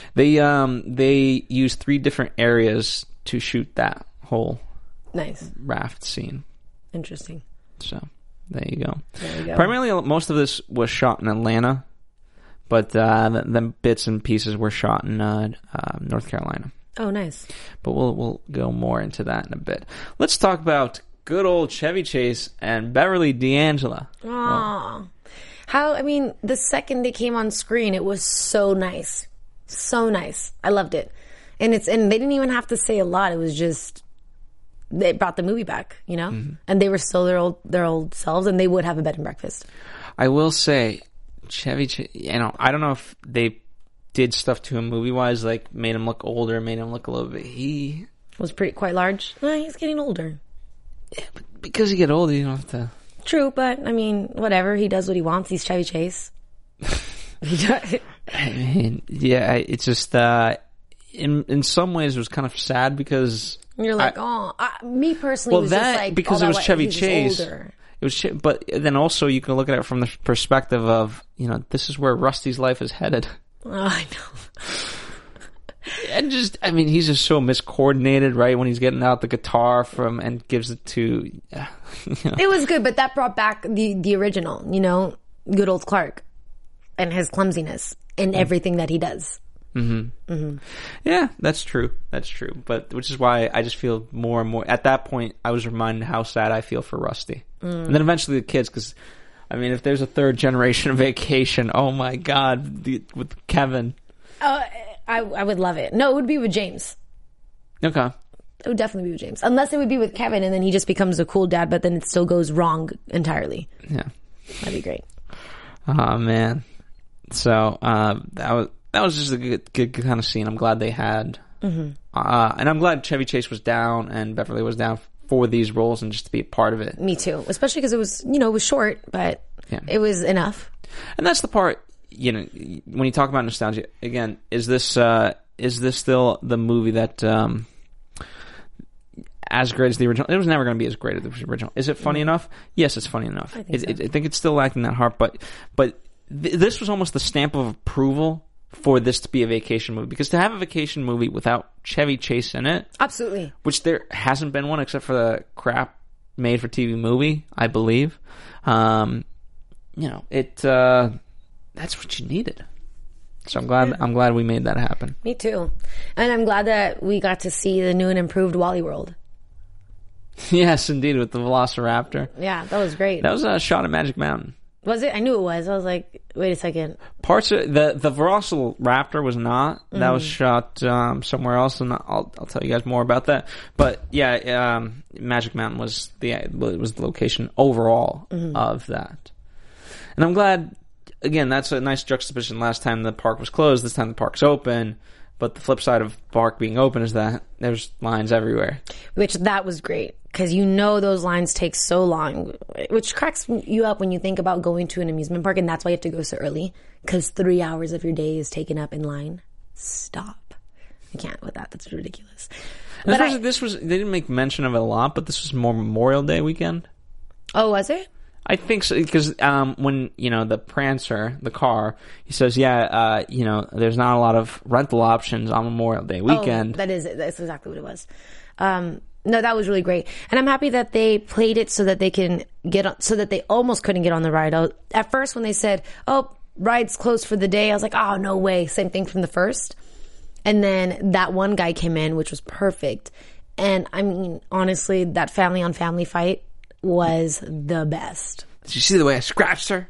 They use 3 different areas to shoot that whole raft scene. Interesting. So there you go. Primarily, most of this was shot in Atlanta, but the bits and pieces were shot in North Carolina. Oh, nice. But we'll go more into that in a bit. Let's talk about good old Chevy Chase and Beverly D'Angelo. Aww. The second they came on screen, it was so nice. So nice. I loved it. And they didn't even have to say a lot. It was just, they brought the movie back, you know? And they were still their old selves, and they would have a bed and breakfast. I will say, Chevy Chase, you know, I don't know if they did stuff to him movie-wise, like made him look older, made him look a little bit, he was quite large. No, he's getting older. Yeah, but because you get older, you don't have to. True, but I mean, whatever. He does what he wants. He's Chevy Chase. I mean, yeah, it's just in some ways it was kind of sad because you're like, me personally, was just like, because it was Chevy Chase. Older. It was, but then also you can look at it from the perspective of, you know, this is where Rusty's life is headed. Oh, I know. And just, I mean, he's just so miscoordinated, right? When he's getting out the guitar and gives it to, you know. It was good, but that brought back the original, you know, good old Clark and his clumsiness in everything that he does. Yeah, that's true. That's true. But which is why I just feel more and more, at that point, I was reminded how sad I feel for Rusty. And then eventually the kids, because, I mean, if there's a third generation of Vacation, oh my God, with Kevin. I would love it. No, it would be with James. Okay. It would definitely be with James. Unless it would be with Kevin and then he just becomes a cool dad, but then it still goes wrong entirely. Yeah. That'd be great. Oh, man. So, that was just a good kind of scene. I'm glad they had. And I'm glad Chevy Chase was down and Beverly was down for these roles and just to be a part of it. Me too. Especially because it was, you know, it was short, but it was enough. And that's the part, you know, when you talk about nostalgia, again, is this still the movie that, as great as the original, it was never going to be as great as the original. Is it funny enough? Yes, it's funny enough. I think it's still lacking that heart, but this was almost the stamp of approval for this to be a vacation movie, because to have a vacation movie without Chevy Chase in it, absolutely, which there hasn't been one except for the crap made for TV movie, I believe. You know, that's what you needed. So I'm glad we made that happen. Me too, and I'm glad that we got to see the new and improved Wally World. Yes, indeed, with the Velociraptor. Yeah, that was great. That was a shot at Magic Mountain. Was it? I knew it was. I was like, wait a second. Parts of the Velociraptor was not. That was shot somewhere else, and I'll tell you guys more about that. But yeah, Magic Mountain was the location overall of that. And I'm glad. Again, that's a nice juxtaposition. Last time the park was closed, this time the park's open. But the flip side of the park being open is that there's lines everywhere. Which that was great, because those lines take so long, which cracks you up when you think about going to an amusement park, and that's why you have to go so early, because 3 hours of your day is taken up in line. Stop. I can't with that. That's ridiculous. But they didn't make mention of it a lot, but this was more Memorial Day weekend. Oh, was it? I think so, because when, the Prancer, the car, he says, there's not a lot of rental options on Memorial Day weekend. Oh, that's exactly what it was. No, that was really great. And I'm happy that they played it so that they can so that they almost couldn't get on the ride. At first, when they said, oh, ride's closed for the day, I was like, oh, no way. Same thing from the first. And then that one guy came in, which was perfect. And I mean, honestly, that family on family fight was the best. Did you see the way I scratched her?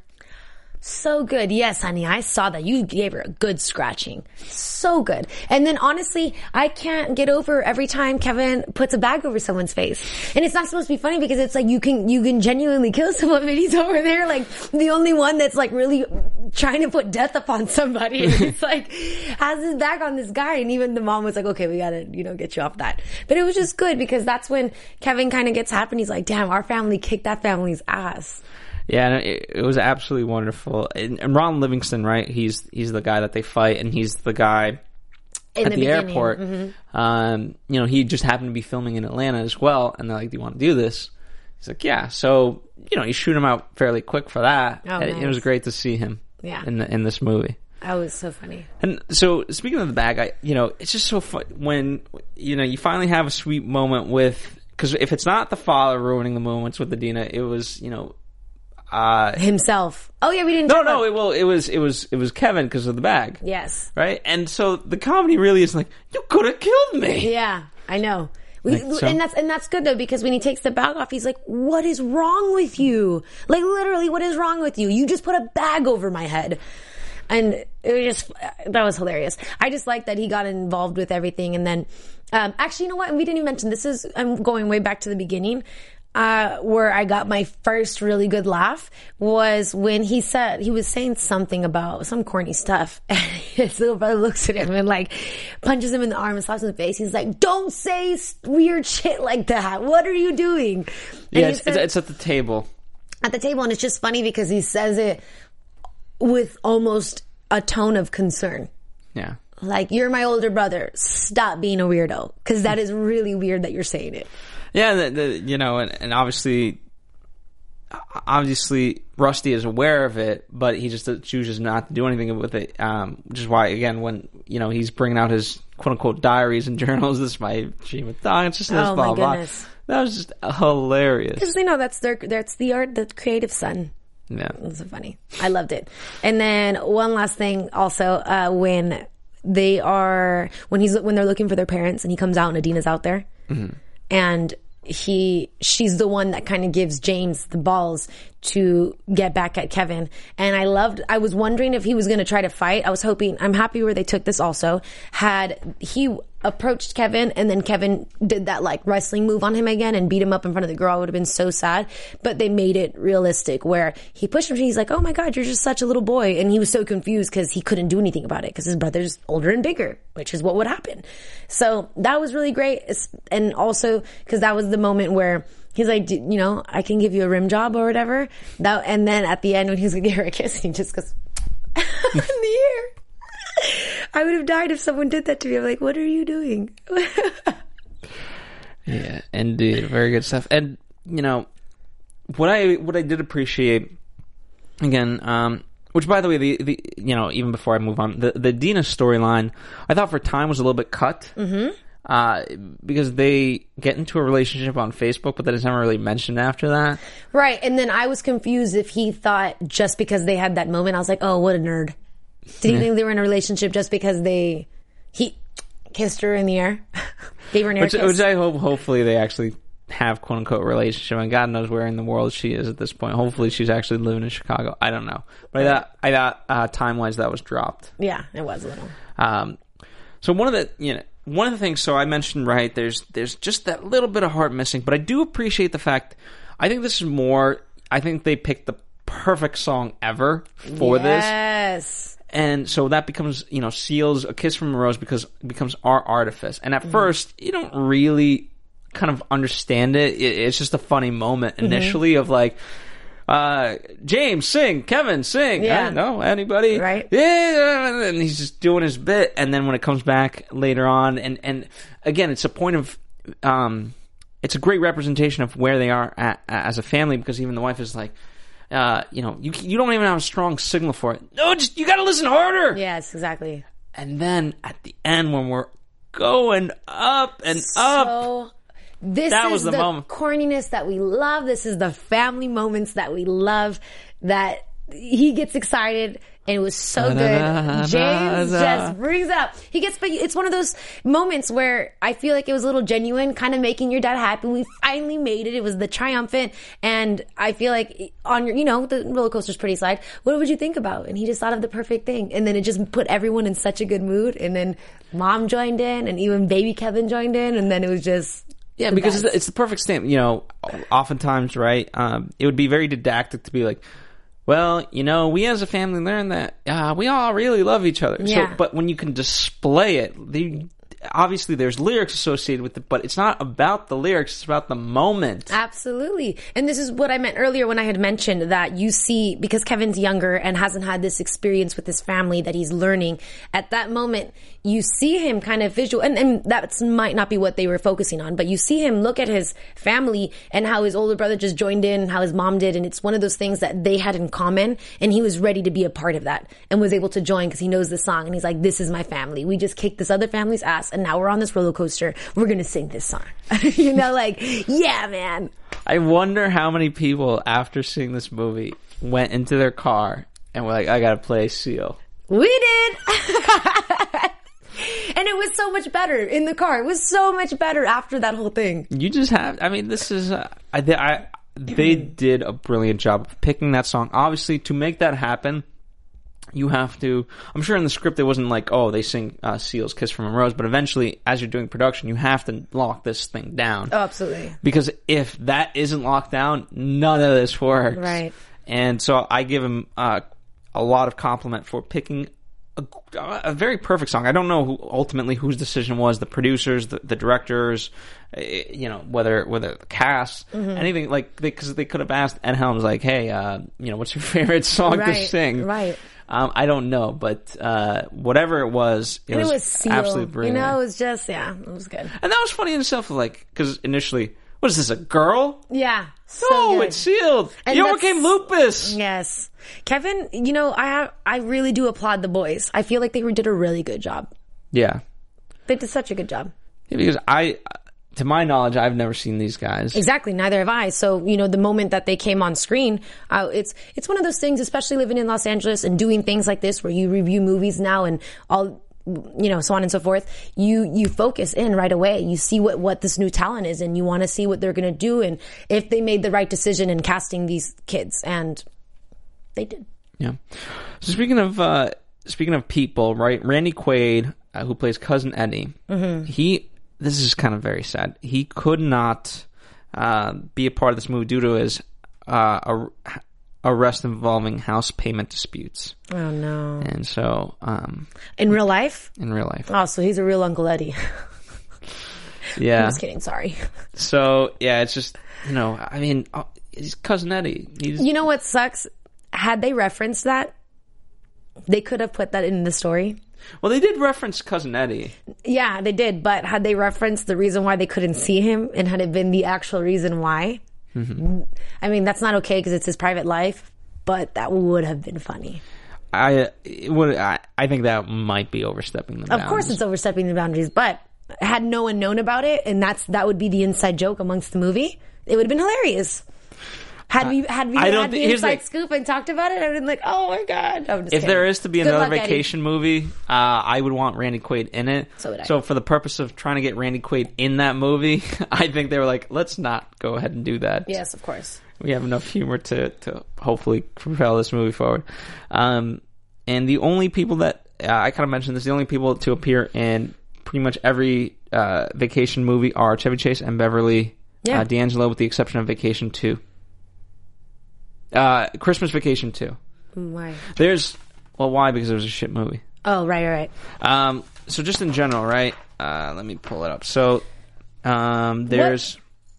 So good. Yes, honey, I saw that. You gave her a good scratching. So good. And then honestly, I can't get over every time Kevin puts a bag over someone's face. And it's not supposed to be funny, because it's like you can genuinely kill someone, but he's over there like the only one that's like really trying to put death upon somebody. And it's like has his back on this guy, and even the mom was like, okay, we gotta, get you off that. But it was just good, because that's when Kevin kind of gets happy. He's like, damn, our family kicked that family's ass. Yeah, it was absolutely wonderful. And Ron Livingston, right? He's the guy that they fight, and he's the guy at the airport. Mm-hmm. He just happened to be filming in Atlanta as well, and they're like, do you want to do this? He's like, yeah. So, you shoot him out fairly quick for that. Oh, nice. It was great to see him in this movie. That was so funny. And so, speaking of the bag, it's just so fun when, you finally have a sweet moment with, because if it's not the father ruining the moments with Adina, it was, himself. Oh yeah, we didn't. No. It was Kevin because of the bag. Yes. Right, and so the comedy really is like, you could have killed me. Yeah, I know. And that's good though, because when he takes the bag off, he's like, "What is wrong with you? Like literally, what is wrong with you? You just put a bag over my head." And that was hilarious. I just like that he got involved with everything. And then, actually, you know what? We didn't even mention, I'm going way back to the beginning. Where I got my first really good laugh was when he was saying something about some corny stuff, and his little brother looks at him and like punches him in the arm and slaps him in the face. He's like, "Don't say weird shit like that. What are you doing?" And it's at the table. At the table, and it's just funny because he says it with almost a tone of concern. Yeah. Like, you're my older brother. Stop being a weirdo, because that is really weird that you're saying it. Yeah, and obviously Rusty is aware of it, but he just chooses not to do anything with it. Which is why, again, when he's bringing out his quote unquote diaries and journals, this is my dream of dog. It's just this blah blah blah. That was just hilarious. Because that's the art, the creative son. Yeah, it's so funny. I loved it. And then one last thing, also, when they're looking for their parents, and he comes out and Adina's out there. Mm-hmm. And she's the one that kind of gives James the balls to get back at Kevin. And I was wondering if he was going to try to fight. I'm happy where they took this also. Had he approached Kevin and then Kevin did that like wrestling move on him again and beat him up in front of the girl, I would have been so sad. But they made it realistic where he pushed him and he's like, oh my God, you're just such a little boy. And he was so confused because he couldn't do anything about it because his brother's older and bigger, which is what would happen. So that was really great. And also because that was the moment where he's like, I can give you a rim job or whatever. And then at the end when he was going to give her a kiss, he just goes in the air. I would have died if someone did that to me. I'm like, what are you doing? Yeah, indeed. Very good stuff. And, what I did appreciate, again, which by the way, the even before I move on, the Dina storyline, I thought for time was a little bit cut. Mm-hmm. Because they get into a relationship on Facebook, but that is never really mentioned after that. Right. And then I was confused if he thought just because they had that moment, I was like, oh, what a nerd. Did he think they were in a relationship just because he kissed her in the air? Gave her an air kiss? Which I hope, hopefully they actually have quote unquote relationship, and God knows where in the world she is at this point. Hopefully she's actually living in Chicago. I don't know, but I thought time wise that was dropped. Yeah, it was a little. So one of the things. So I mentioned there's just that little bit of heart missing, but I do appreciate the fact. I think this is more. I think they picked the perfect song ever for this. Yes. And so that becomes, Seal's A Kiss from a Rose becomes our artifice. And at first, you don't really kind of understand it. It's just a funny moment initially of like, James, sing. Kevin, sing. Yeah. I don't know. Anybody? Right. Yeah. And he's just doing his bit. And then when it comes back later on, and again, it's a point of, it's a great representation of where they are as a family, because even the wife is like, you don't even have a strong signal for it. No, you got to listen harder. Yes, exactly. And then at the end, when we're going up and up, this is the moment. Corniness that we love. This is the family moments that we love. That he gets excited. And it was so good. James just brings up. But it's one of those moments where I feel like it was a little genuine, kind of making your dad happy. We finally made it. It was the triumphant. And I feel like on your, the roller coaster's pretty slide. What would you think about? And he just thought of the perfect thing. And then it just put everyone in such a good mood. And then mom joined in, and even baby Kevin joined in. And then it was just. Yeah, because it's the perfect stamp. Oftentimes, right? It would be very didactic to be like, well, we as a family learn that we all really love each other. Yeah. So, but when you can display it, obviously there's lyrics associated with it, but it's not about the lyrics, it's about the moment. Absolutely. And this is what I meant earlier when I had mentioned that you see, because Kevin's younger and hasn't had this experience with his family that he's learning, at that moment, you see him kind of visual, and that might not be what they were focusing on, but you see him look at his family and how his older brother just joined in, how his mom did, and it's one of those things that they had in common, and he was ready to be a part of that and was able to join because he knows the song, and he's like, this is my family. We just kicked this other family's ass, and now we're on this roller coaster. We're going to sing this song. Yeah, man. I wonder how many people after seeing this movie went into their car and were like, I got to play Seal. We did. And it was so much better in the car. It was so much better after that whole thing. You just have, this is, they did a brilliant job of picking that song. Obviously, to make that happen, you have to, I'm sure in the script it wasn't like, oh, they sing Seal's Kiss from a Rose, but eventually, as you're doing production, you have to lock this thing down. Oh, absolutely. Because if that isn't locked down, none of this works. Right. And so I give him a lot of compliment for picking a very perfect song. I don't know ultimately whose decision was, the producers, the directors, whether the cast, anything, like, because they could have asked Ed Helms, like, hey, what's your favorite song to sing? Right. I don't know, but whatever it was, it was Seal. absolutely brilliant. It was just, it was good. And that was funny in itself, like, because initially, what is this, a girl? Yeah. No, it's Sealed. You overcame lupus. Yes. Kevin, I really do applaud the boys. I feel like they did a really good job. Yeah. They did such a good job. Yeah, because to my knowledge, I've never seen these guys. Exactly. Neither have I. So, the moment that they came on screen, it's one of those things, especially living in Los Angeles and doing things like this where you review movies now and all, so on and so forth. You focus in right away. You see what this new talent is, and you want to see what they're going to do and if they made the right decision in casting these kids, and they did. Yeah. So speaking of people, right? Randy Quaid, who plays Cousin Eddie, this is kind of very sad. He could not be a part of this movie due to his arrest involving house payment disputes. Oh, no. And so... in real life? In real life. Oh, so he's a real Uncle Eddie. Yeah. I'm just kidding, sorry. So, yeah, it's just, he's Cousin Eddie. You know what sucks? Had they referenced that, they could have put that in the story. Well, they did reference Cousin Eddie. Yeah, they did. But had they referenced the reason why they couldn't see him, and had it been the actual reason why, that's not okay because it's his private life, but that would have been funny. I think that might be overstepping the boundaries. Of course it's overstepping the boundaries, but had no one known about it, and that would be the inside joke amongst the movie, it would have been hilarious. Had we had the here's inside scoop and talked about it, I'd been like, oh my God. I'm just if kidding. there is to be Good another luck, Eddie. vacation movie, I would want Randy Quaid in it. So would I. So for the purpose of trying to get Randy Quaid in that movie, I think they were like, let's not go ahead and do that. Yes, of course. We have enough humor to hopefully propel this movie forward. And the only people that, I kind of mentioned this, the only people to appear in pretty much every vacation movie are Chevy Chase and Beverly D'Angelo, with the exception of Vacation 2. Christmas Vacation 2. Why? Why? Because it was a shit movie. Oh, right. So just in general, right? Let me pull it up. So here's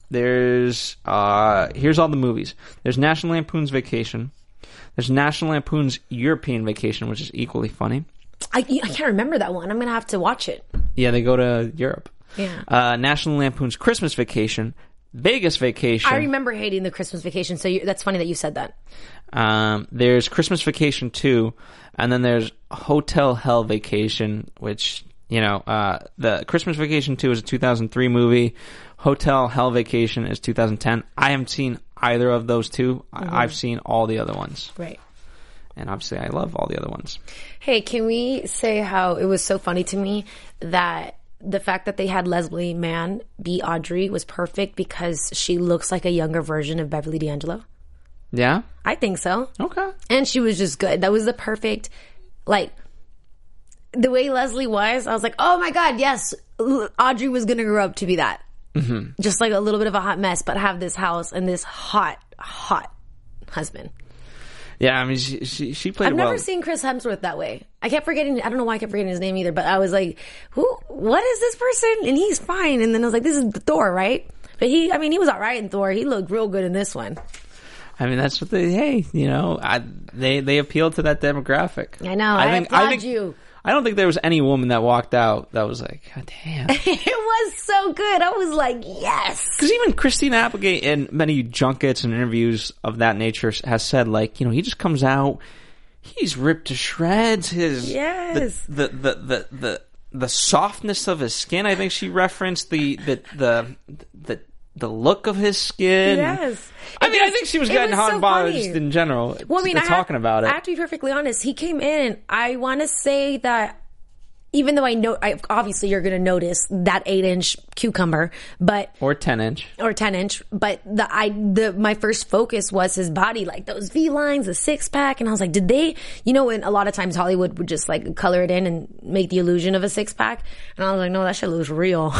all the movies. There's National Lampoon's Vacation. There's National Lampoon's European Vacation, which is equally funny. I can't remember that one. I'm going to have to watch it. Yeah, they go to Europe. Yeah. National Lampoon's Christmas Vacation, Vegas Vacation. I remember hating the Christmas Vacation, so that's funny that you said that. There's Christmas Vacation 2, and then there's Hotel Hell Vacation, which, the Christmas Vacation 2 is a 2003 movie. Hotel Hell Vacation is 2010. I haven't seen either of those two. Mm-hmm. I've seen all the other ones. Right. And obviously I love all the other ones. Hey, can we say how it was so funny to me that the fact that they had Leslie Mann be Audrey was perfect because she looks like a younger version of Beverly D'Angelo? Yeah? I think so. Okay. And she was just good. That was the perfect, the way Leslie was, I was like, oh my God, yes, Audrey was going to grow up to be that. Mm-hmm. Just like a little bit of a hot mess, but have this house and this hot husband. Yeah, I mean, she played I've well. never seen Chris Hemsworth that way. I don't know why I kept forgetting his name either, but I was like, what is this person? And he's fine. And then I was like, this is Thor, right? But he was all right in Thor. He looked real good in this one. I mean, that's what they appealed to that demographic. I know. I applaud you. I don't think there was any woman that walked out that was like, God damn. It was so good. I was like, yes. Because even Christina Applegate in many junkets and interviews of that nature has said, he just comes out, he's ripped to shreds. Yes. The softness of his skin. I think she referenced the look of his skin. Yes. I think she was getting hot and bothered just in general. Well, talking about it. I have to be perfectly honest. He came in, I want to say that even though obviously you're going to notice that 8-inch cucumber, but or 10-inch, but my first focus was his body, like those V lines, the 6-pack, and I was like, did they? And a lot of times Hollywood would just color it in and make the illusion of a 6-pack, and I was like, no, that shit looks real.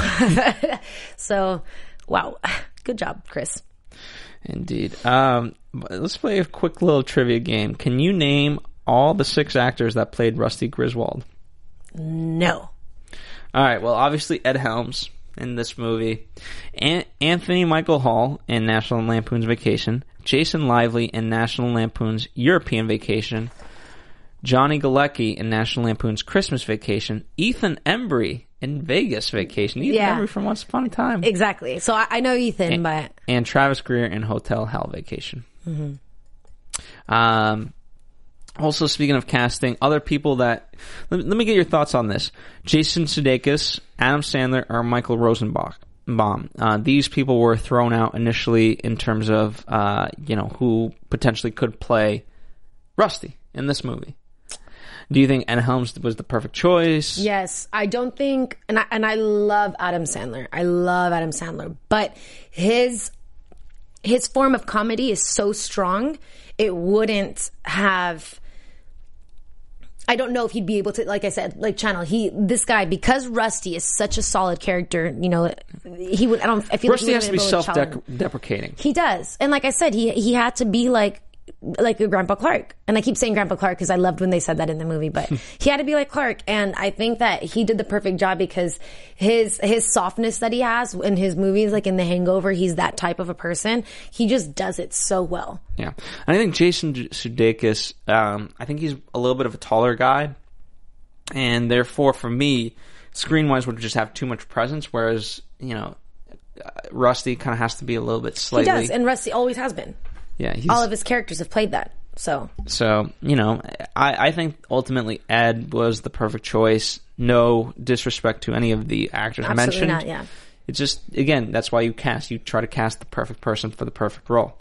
So, wow, good job, Chris. Indeed. Let's play a quick little trivia game. Can you name all the 6 actors that played Rusty Griswold? No. All right. Well, obviously Ed Helms in this movie, Anthony Michael Hall in National Lampoon's Vacation, Jason Lively in National Lampoon's European Vacation, Johnny Galecki in National Lampoon's Christmas Vacation, Ethan Embry in Vegas Vacation. Ethan Embry from Once Upon a Time. Exactly. So I know Ethan, but... And Travis Greer in Hotel Hell Vacation. Mm-hmm. Also, speaking of casting, other people that... Let me get your thoughts on this. Jason Sudeikis, Adam Sandler, or Michael Rosenbaum. These people were thrown out initially in terms of, who potentially could play Rusty in this movie. Do you think Ed Helms was the perfect choice? Yes. I don't think... And I love Adam Sandler. But his form of comedy is so strong, it wouldn't have... I don't know if he'd be able to, like I said, channel. This guy, because Rusty is such a solid character, he would... I feel Rusty like has to be self-deprecating. He does. And like I said, he had to be like a Grandpa Clark. And I keep saying Grandpa Clark because I loved when they said that in the movie, but he had to be like Clark. And I think that he did the perfect job because his softness that he has in his movies, like in The Hangover, he's that type of a person. He just does it so well. Yeah. And I think Jason Sudeikis, I think he's a little bit of a taller guy. And therefore, for me, screen-wise would just have too much presence, whereas, Rusty kind of has to be a little bit slightly... He does, and Rusty always has been. Yeah, all of his characters have played that. So I think ultimately Ed was the perfect choice. No disrespect to any of the actors Absolutely mentioned. not, yeah. It's just, again, that's why you cast. You try to cast the perfect person for the perfect role.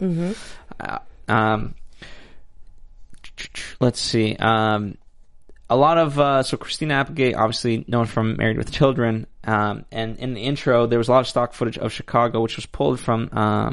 Let's see. A lot of so Christina Applegate, obviously known from Married with Children, and in the intro there was a lot of stock footage of Chicago, which was pulled from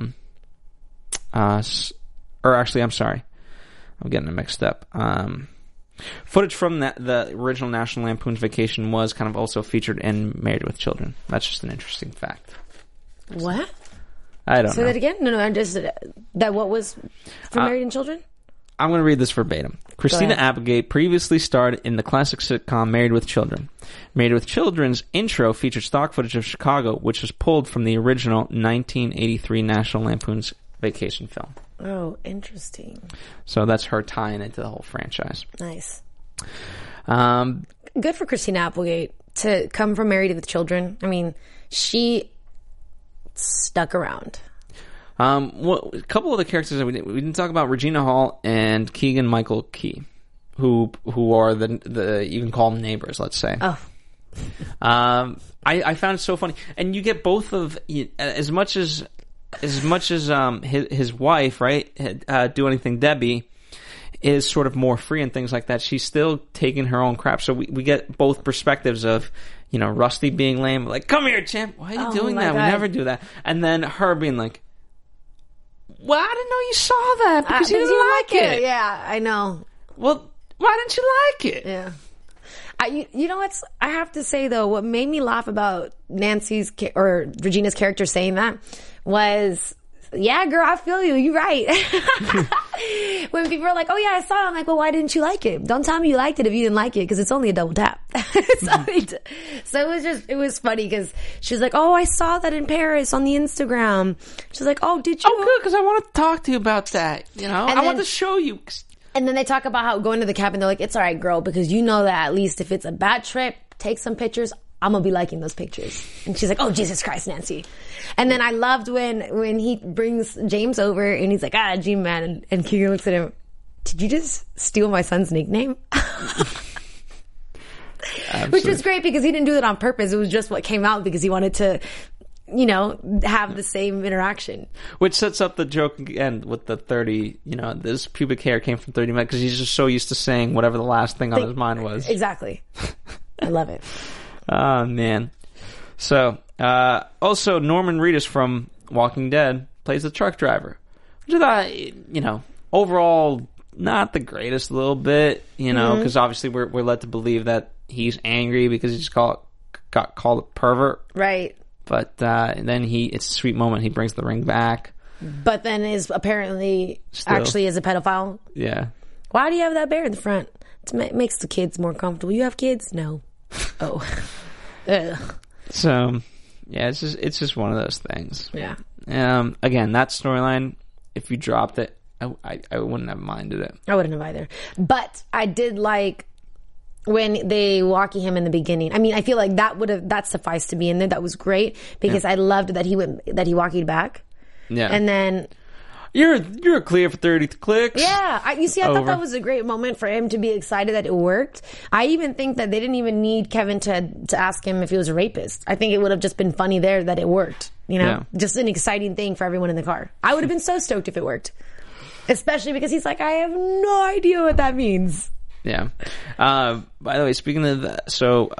or actually, I'm sorry, I'm getting it mixed up. Footage from the original National Lampoon's Vacation was kind of also featured in Married with Children. That's just an interesting fact. What? I don't know. Say that again? No, I'm just that what was for Married and Children? I'm going to read this verbatim. Christina Applegate previously starred in the classic sitcom Married with Children. Married with Children's intro featured stock footage of Chicago, which was pulled from the original 1983 National Lampoon's Vacation film. Oh, interesting. So that's her tying into the whole franchise. Nice. Good for Christina Applegate to come from Married with Children. I mean, she stuck around. Well, a couple of the characters that we didn't talk about: Regina Hall and Keegan-Michael Key, who are the you can call them neighbors, let's say. Oh. I found it so funny, and you get both of as much as his wife, right? Do Anything Debbie is sort of more free and things like that. She's still taking her own crap, so we get both perspectives of. Rusty being lame, like, come here, champ. Why are you doing that? God. We never do that. And then her being like, well, I didn't know you saw that because you didn't like it. Yeah, I know. Well, why didn't you like it? Yeah. You know what's? I have to say though, what made me laugh about Nancy's or Regina's character saying that was, yeah, girl, I feel you. You're right. When people are like, oh yeah, I saw it. I'm like, well, why didn't you like it? Don't tell me you liked it if you didn't like it, because it's only a double tap. So it was funny because she was like, oh, I saw that in Paris on the Instagram. She's like, oh, did you? Oh, good, because I want to talk to you about that. I want to show you. And then they talk about how going to the cabin, they're like, it's all right, girl, because you know that at least if it's a bad trip, take some pictures. I'm going to be liking those pictures. And she's like, oh, Jesus Christ, Nancy. And then I loved when he brings James over and he's like, G-Man. And Keegan looks at him, did you just steal my son's nickname? Which was great because he didn't do that on purpose. It was just what came out because he wanted to, have the same interaction. Which sets up the joke again with the 30, this pubic hair came from 30 minutes because he's just so used to saying whatever the last thing on his mind was. Exactly. I love it. Oh, man. So, also Norman Reedus from Walking Dead plays the truck driver. Which I thought, overall, not the greatest a little bit, because obviously we're led to believe that he's angry because he just got called a pervert. Right. But then it's a sweet moment. He brings the ring back. But then is apparently actually is a pedophile. Yeah. Why do you have that bear in the front? It makes the kids more comfortable. You have kids? No. Oh. Ugh. So, yeah, it's just one of those things. Yeah. Again, that storyline, if you dropped it, I wouldn't have minded it. I wouldn't have either. But I did like when they walkie him in the beginning. I mean, I feel like that sufficed to be in there. That was great because I loved that he walkied back. Yeah. And then You're clear for 30 clicks. Yeah. I thought that was a great moment for him to be excited that it worked. I even think that they didn't even need Kevin to ask him if he was a rapist. I think it would have just been funny there that it worked. Just an exciting thing for everyone in the car. I would have been so stoked if it worked. Especially because he's like, I have no idea what that means. Yeah. By the way, speaking of that, so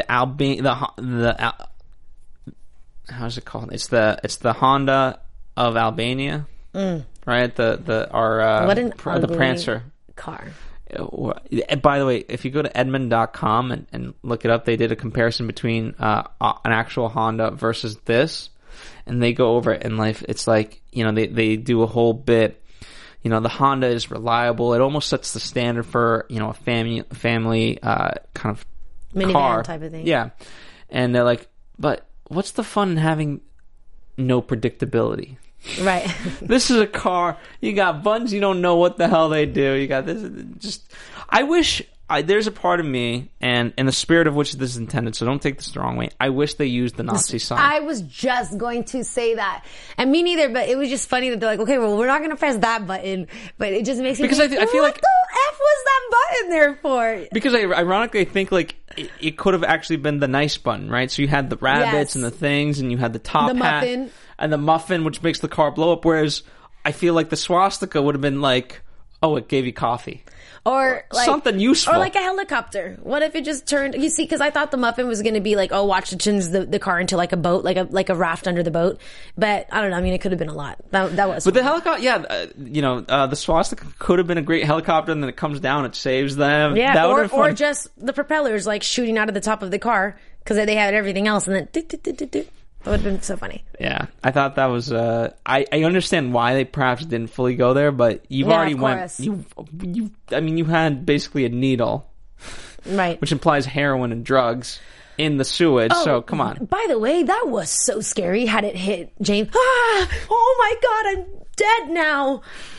how's it called? It's the Honda of Albania. Right, the Prancer car. By the way, if you go to Edmund.com and look it up, they did a comparison between an actual Honda versus this, and they go over it. And it's like they do a whole bit. The Honda is reliable. It almost sets the standard for a family kind of minivan car type of thing. Yeah, and they're like, but what's the fun in having no predictability? Right. This is a car. You got buttons. You don't know what the hell they do. You got this. I wish there's a part of me, and in the spirit of which this is intended, so don't take this the wrong way, I wish they used the Nazi sign. I was just going to say that. And me neither, but it was just funny that they're like, okay, well, we're not going to press that button, but it just makes me because I feel like, what the F was that button there for? Because ironically, I think it could have actually been the nice button, right? So you had the rabbits and the things, and you had the top hat muffin. and the muffin, which makes the car blow up. Whereas I feel like the swastika would have been like, oh, it gave you coffee. Or like something useful. Or like a helicopter. What if it just turned, you see, because I thought the muffin was going to be like, oh, watch it turns the car into like a boat, like a raft under the boat. But I don't know. I mean, it could have been a lot. That was But fun. the helicopter, the swastika could have been a great helicopter, and then it comes down, it saves them. Yeah, that would have been fun. or just the propellers like shooting out of the top of the car because they had everything else, and then that would have been so funny. Yeah, I thought that was. I understand why they perhaps didn't fully go there, but you've already of went. course. You had basically a needle, Right. which implies heroin and drugs in the sewage. So come on. By the way, that was so scary. Had it hit James? Oh my God, I'm dead now.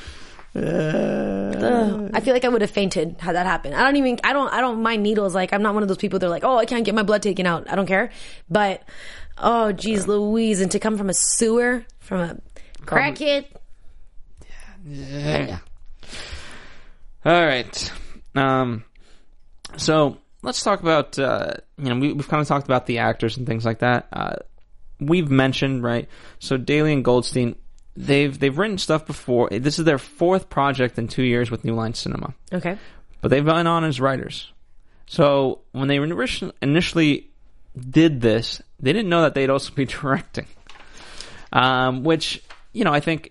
I feel like I would have fainted had that happened. I don't mind needles. Like, I'm not one of those people that are like, oh, I can't get my blood taken out. I don't care. But, oh, geez, Louise. And to come from a sewer, from a crackhead. Yeah. All right. So let's talk about, we've kind of talked about the actors and things like that. We've mentioned, right? So Daly and Goldstein, they've written stuff before. This is their fourth project in 2 years with New Line Cinema. Okay. But they've been on as writers. So when they initially did this, they didn't know that they'd also be directing. Which, I think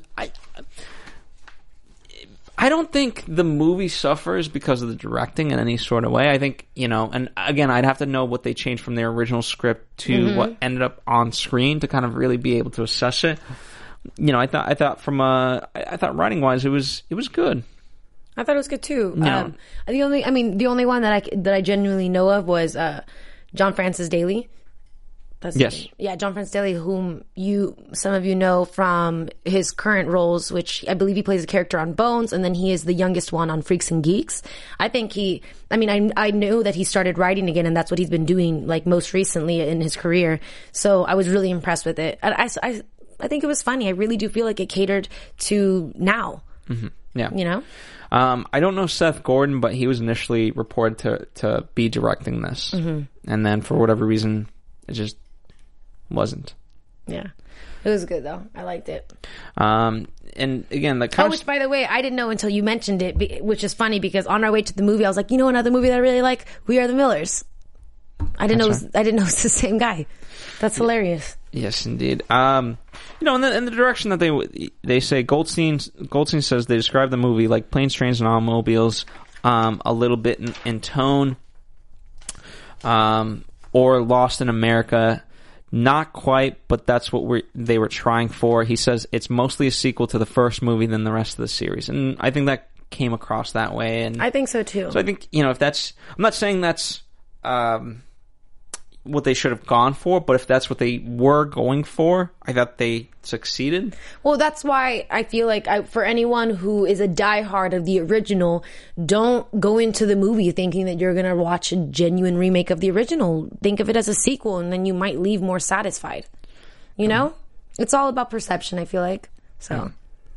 I don't think the movie suffers because of the directing in any sort of way. I think, and again, I'd have to know what they changed from their original script to what ended up on screen to kind of really be able to assess it. I thought writing wise, it was good. I thought it was good too. No. The only one that I genuinely know of was John Francis Daly. That's his Yes. name. Yeah, John Francis Daly, whom some of you know from his current roles, which I believe he plays a character on Bones, and then he is the youngest one on Freaks and Geeks. I think I know that he started writing again, and that's what he's been doing like most recently in his career. So I was really impressed with it. I think it was funny. I really do feel like it catered to now. Mm-hmm. Yeah. I don't know Seth Gordon, but he was initially reported to be directing this. Mm-hmm. And then for whatever reason, it just wasn't. Yeah. It was good though. I liked it. And again, which by the way, I didn't know until you mentioned it, which is funny because on our way to the movie, I was like, another movie that I really like, We Are the Millers. I didn't know it was the same guy. That's hilarious. Yes, indeed. In the direction that they say, Goldstein says they describe the movie like Planes, Trains, and Automobiles, a little bit in tone, or Lost in America. Not quite, but that's what they were trying for. He says it's mostly a sequel to the first movie than the rest of the series, and I think that came across that way. And I think so too. So I think if that's, I'm not saying that's what they should have gone for, but if that's what they were going for, I thought they succeeded. Well, that's why I feel like for anyone who is a diehard of the original, don't go into the movie thinking that you're going to watch a genuine remake of the original. Think of it as a sequel, and then you might leave more satisfied. It's all about perception, I feel like. So.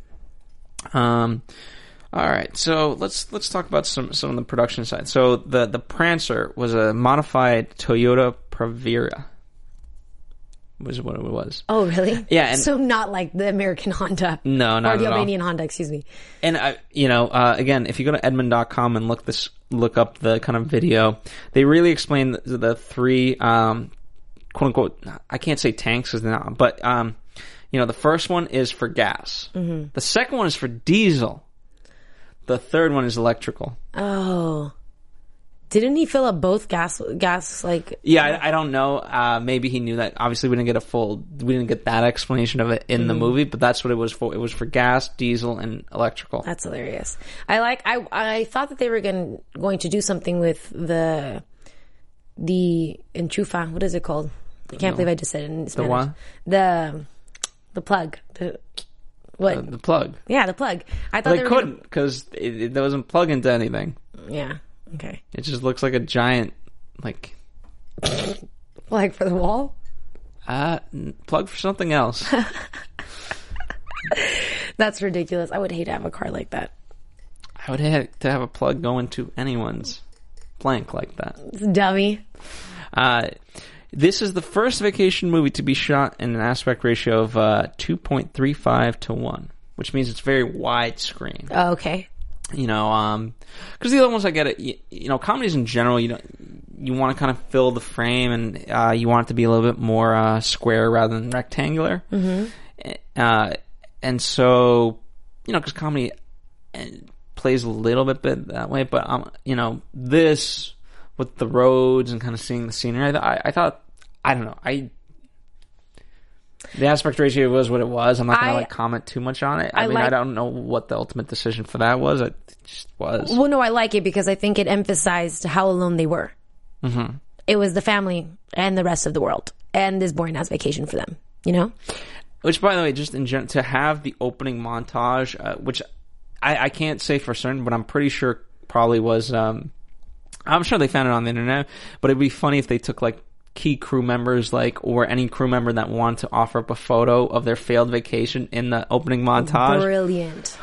All right, so let's talk about some of the production side. So the Prancer was a modified Toyota Pravera. Was what it was. Oh, really? Yeah. And so not like the American Honda. No, not or the at Albanian Honda, excuse me. And again, if you go to Edmund.com and look up the kind of video, they really explain the three quote unquote, I can't say tanks because they're not, but the first one is for gas. Mm-hmm. The second one is for diesel. The third one is electrical. Oh. Didn't he fill up both gas like... Yeah, I don't know. Maybe he knew that. Obviously, we didn't get that explanation of it in the movie, but that's what it was for. It was for gas, diesel, and electrical. That's hilarious. I thought that they were going to do something with the enchufa. What is it called? I can't believe I just said it in Spanish. The what? The plug. What? The plug. Yeah, the plug. I thought they couldn't because it doesn't plug into anything. Yeah. Okay. It just looks like a giant, like for the wall? Plug for something else. That's ridiculous. I would hate to have a car like that. I would hate to have a plug go into anyone's blank like that. Dummy. This is the first vacation movie to be shot in an aspect ratio of 2.35 to 1, which means it's very widescreen. Oh, okay. You know, because the other ones I get it. You know, comedies in general, you want to kind of fill the frame, and you want it to be a little bit more square rather than rectangular. Mm-hmm. And so, you know, because comedy plays a little bit that way, but you know, this with the roads and kind of seeing the scenery, I thought, I don't know, the aspect ratio was what it was. I'm not going to comment too much on it. I mean, I don't know what the ultimate decision for that was. It just was. Well, no, I like it because I think it emphasized how alone they were. Mm-hmm. It was the family and the rest of the world, and this boring ass vacation for them. You know. Which, by the way, just in general, to have the opening montage, which I can't say for certain, but I'm pretty sure probably was. I'm sure they found it on the internet, but it'd be funny if they took like key crew members, like, or any crew member that wanted to offer up a photo of their failed vacation in the opening montage. Brilliant.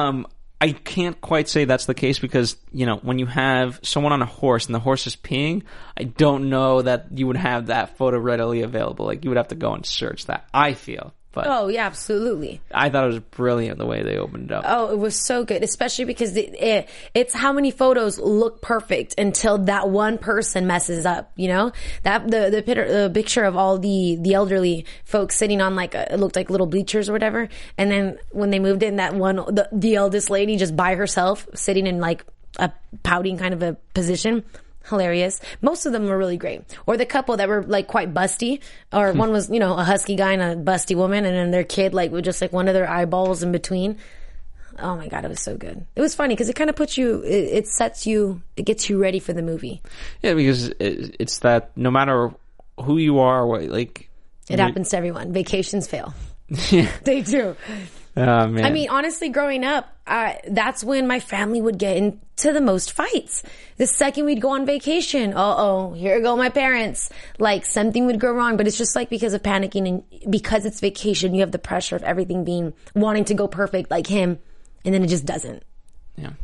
I can't quite say that's the case because, you know, when you have someone on a horse and the horse is peeing, I don't know that you would have that photo readily available. Like, you would have to go and search that, I feel. But oh, yeah, absolutely. I thought it was brilliant the way they opened it up. Oh, it was so good, especially because it's how many photos look perfect until that one person messes up, you know? That the picture of all the elderly folks sitting on like, it looked like little bleachers or whatever. And then when they moved in, that one, the eldest lady just by herself sitting in like a pouting kind of a position. Hilarious. Most of them were really great. Or the couple that were like quite busty, or one was, you know, a husky guy and a busty woman, and then their kid like with just like one of their eyeballs in between. Oh my God, it was so good. It was funny because it kind of puts you, it sets you, it gets you ready for the movie. Yeah, because it's that no matter who you are, what, like it happens to everyone. Vacations fail. Yeah. They do. Oh, man. I mean, honestly, growing up, that's when my family would get into the most fights. The second we'd go on vacation, here go my parents. Like, something would go wrong, but it's just like because of panicking and because it's vacation, you have the pressure of everything wanting to go perfect like him, and then it just doesn't. Yeah.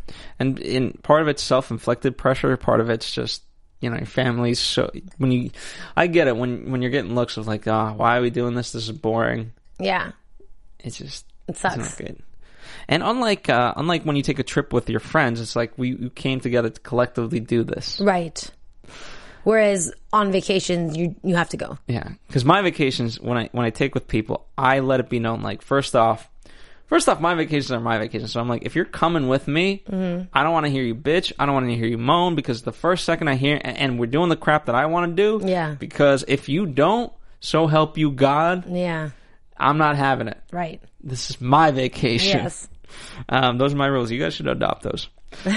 And part of it's self-inflicted pressure, part of it's just, you know, your family's so, I get it when you're getting looks of like, why are we doing this? This is boring. Yeah. It sucks. It's not good. And unlike when you take a trip with your friends, it's like we came together to collectively do this. Right. Whereas on vacations, you have to go. Yeah. Because my vacations, when I take with people, I let it be known, like, first off, my vacations are my vacations. So I'm like, if you're coming with me, mm-hmm. I don't want to hear you bitch. I don't want to hear you moan, because the first second I hear, and we're doing the crap that I want to do. Yeah. Because if you don't, so help you God. Yeah. I'm not having it. Right. This is my vacation. Yes. Those are my rules. You guys should adopt those.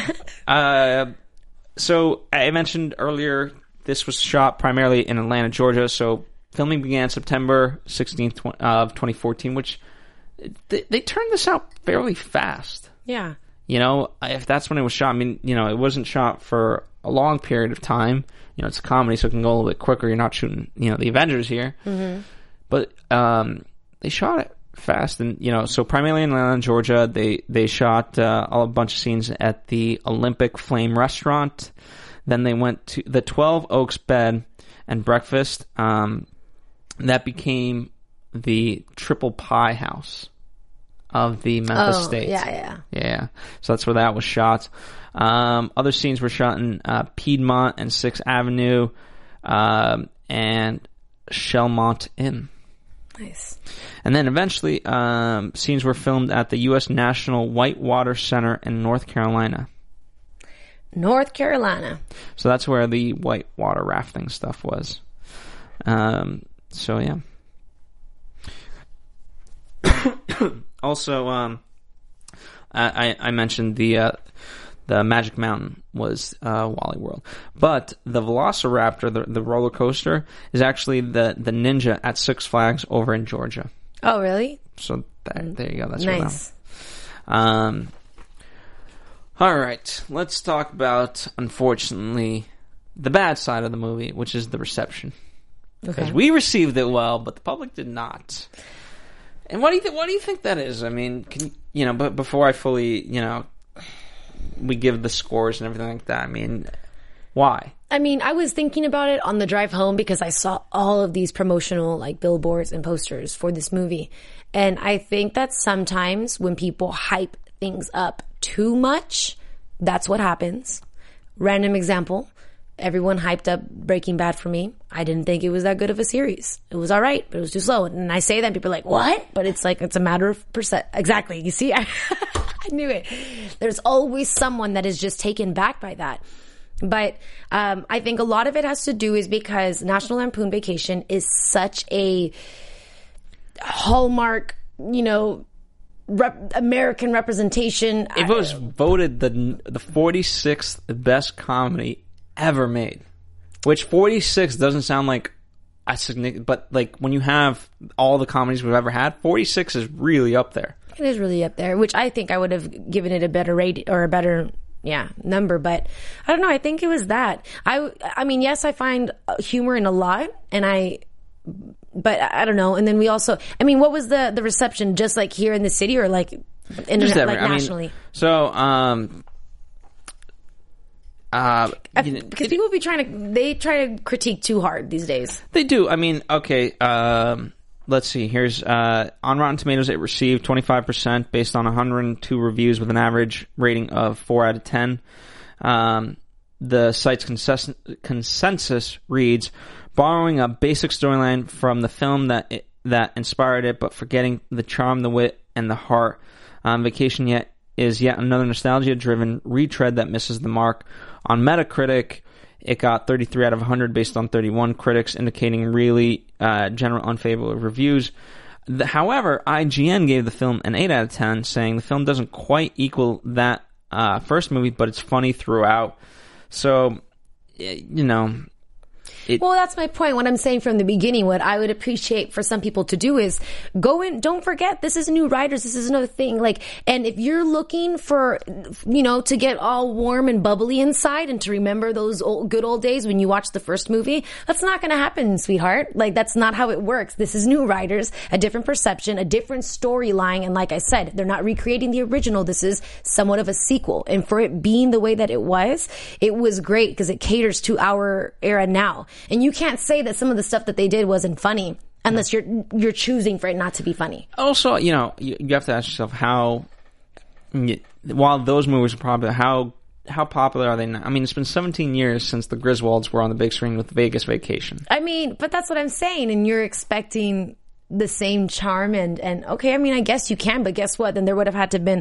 So I mentioned earlier, this was shot primarily in Atlanta, Georgia. So filming began September 16th of 2014, which they turned this out fairly fast. Yeah. You know, if that's when it was shot, I mean, you know, it wasn't shot for a long period of time. You know, it's a comedy, so it can go a little bit quicker. You're not shooting, you know, the Avengers here. Mm-hmm. But they shot it fast, and you know, so primarily in Atlanta, Georgia, they shot a bunch of scenes at the Olympic Flame restaurant. Then they went to the 12 Oaks Bed and Breakfast. That became the Triple Pie House of the Memphis State. Yeah. So that's where that was shot. Other scenes were shot in Piedmont and 6th Avenue and Shelmont Inn. Nice. And then eventually, scenes were filmed at the U.S. National Whitewater Center in North Carolina. North Carolina. So that's where the whitewater rafting stuff was. So yeah. Also, I mentioned the Magic Mountain was Wally World, but the Velociraptor, the roller coaster, is actually the Ninja at Six Flags over in Georgia. Oh, really? So there you go. That's nice. All right, let's talk about, unfortunately, the bad side of the movie, which is the reception. Because we received it well, but the public did not. And what do you think that is? I mean, but before I fully, we give the scores and everything like that. I mean, Why? I mean, I was thinking about it on the drive home because I saw all of these promotional like billboards and posters for this movie. And I think that sometimes when people hype things up too much, that's what happens. Random example. Everyone hyped up Breaking Bad for me. I didn't think it was that good of a series. It was all right, but it was too slow. And I say that and people are like, what? But it's like, it's a matter of percent. Exactly. You see, I knew it. There's always someone that is just taken back by that. But I think a lot of it has to do is because National Lampoon Vacation is such a hallmark, American representation. It was voted the 46th best comedy ever made, which 46 doesn't sound like a significant, but like when you have all the comedies we've ever had, 46 is really up there. It is really up there, which I think I would have given it a better rate or a better number, but I don't know. I think it was that. I mean, yes, I find humor in a lot, but I don't know. And then we also, I mean, what was the reception? Just like here in the city, or like nationally? Because people be try to critique too hard these days. They do. I mean, okay. Let's see. Here's on Rotten Tomatoes, it received 25% based on 102 reviews with an average rating of 4 out of 10. The site's consensus reads, borrowing a basic storyline from the film that inspired it, but forgetting the charm, the wit, and the heart. Vacation is yet another nostalgia-driven retread that misses the mark. On Metacritic, it got 33 out of 100 based on 31 critics, indicating really general unfavorable reviews. However, IGN gave the film an 8 out of 10, saying the film doesn't quite equal that first movie, but it's funny throughout. So, well, that's my point. What I'm saying from the beginning, what I would appreciate for some people to do is go in. Don't forget, this is new writers. This is another thing. And if you're looking for, to get all warm and bubbly inside and to remember those good old days when you watched the first movie, that's not going to happen, sweetheart. That's not how it works. This is new writers, a different perception, a different storyline. And like I said, they're not recreating the original. This is somewhat of a sequel. And for it being the way that it was great because it caters to our era now. And you can't say that some of the stuff that they did wasn't funny unless you're choosing for it not to be funny. Also, you have to ask yourself while those movies are popular, how popular are they now? I mean, it's been 17 years since the Griswolds were on the big screen with Vegas Vacation. I mean, but that's what I'm saying, and you're expecting the same charm and okay, I mean, I guess you can, but guess what? Then there would have had to have been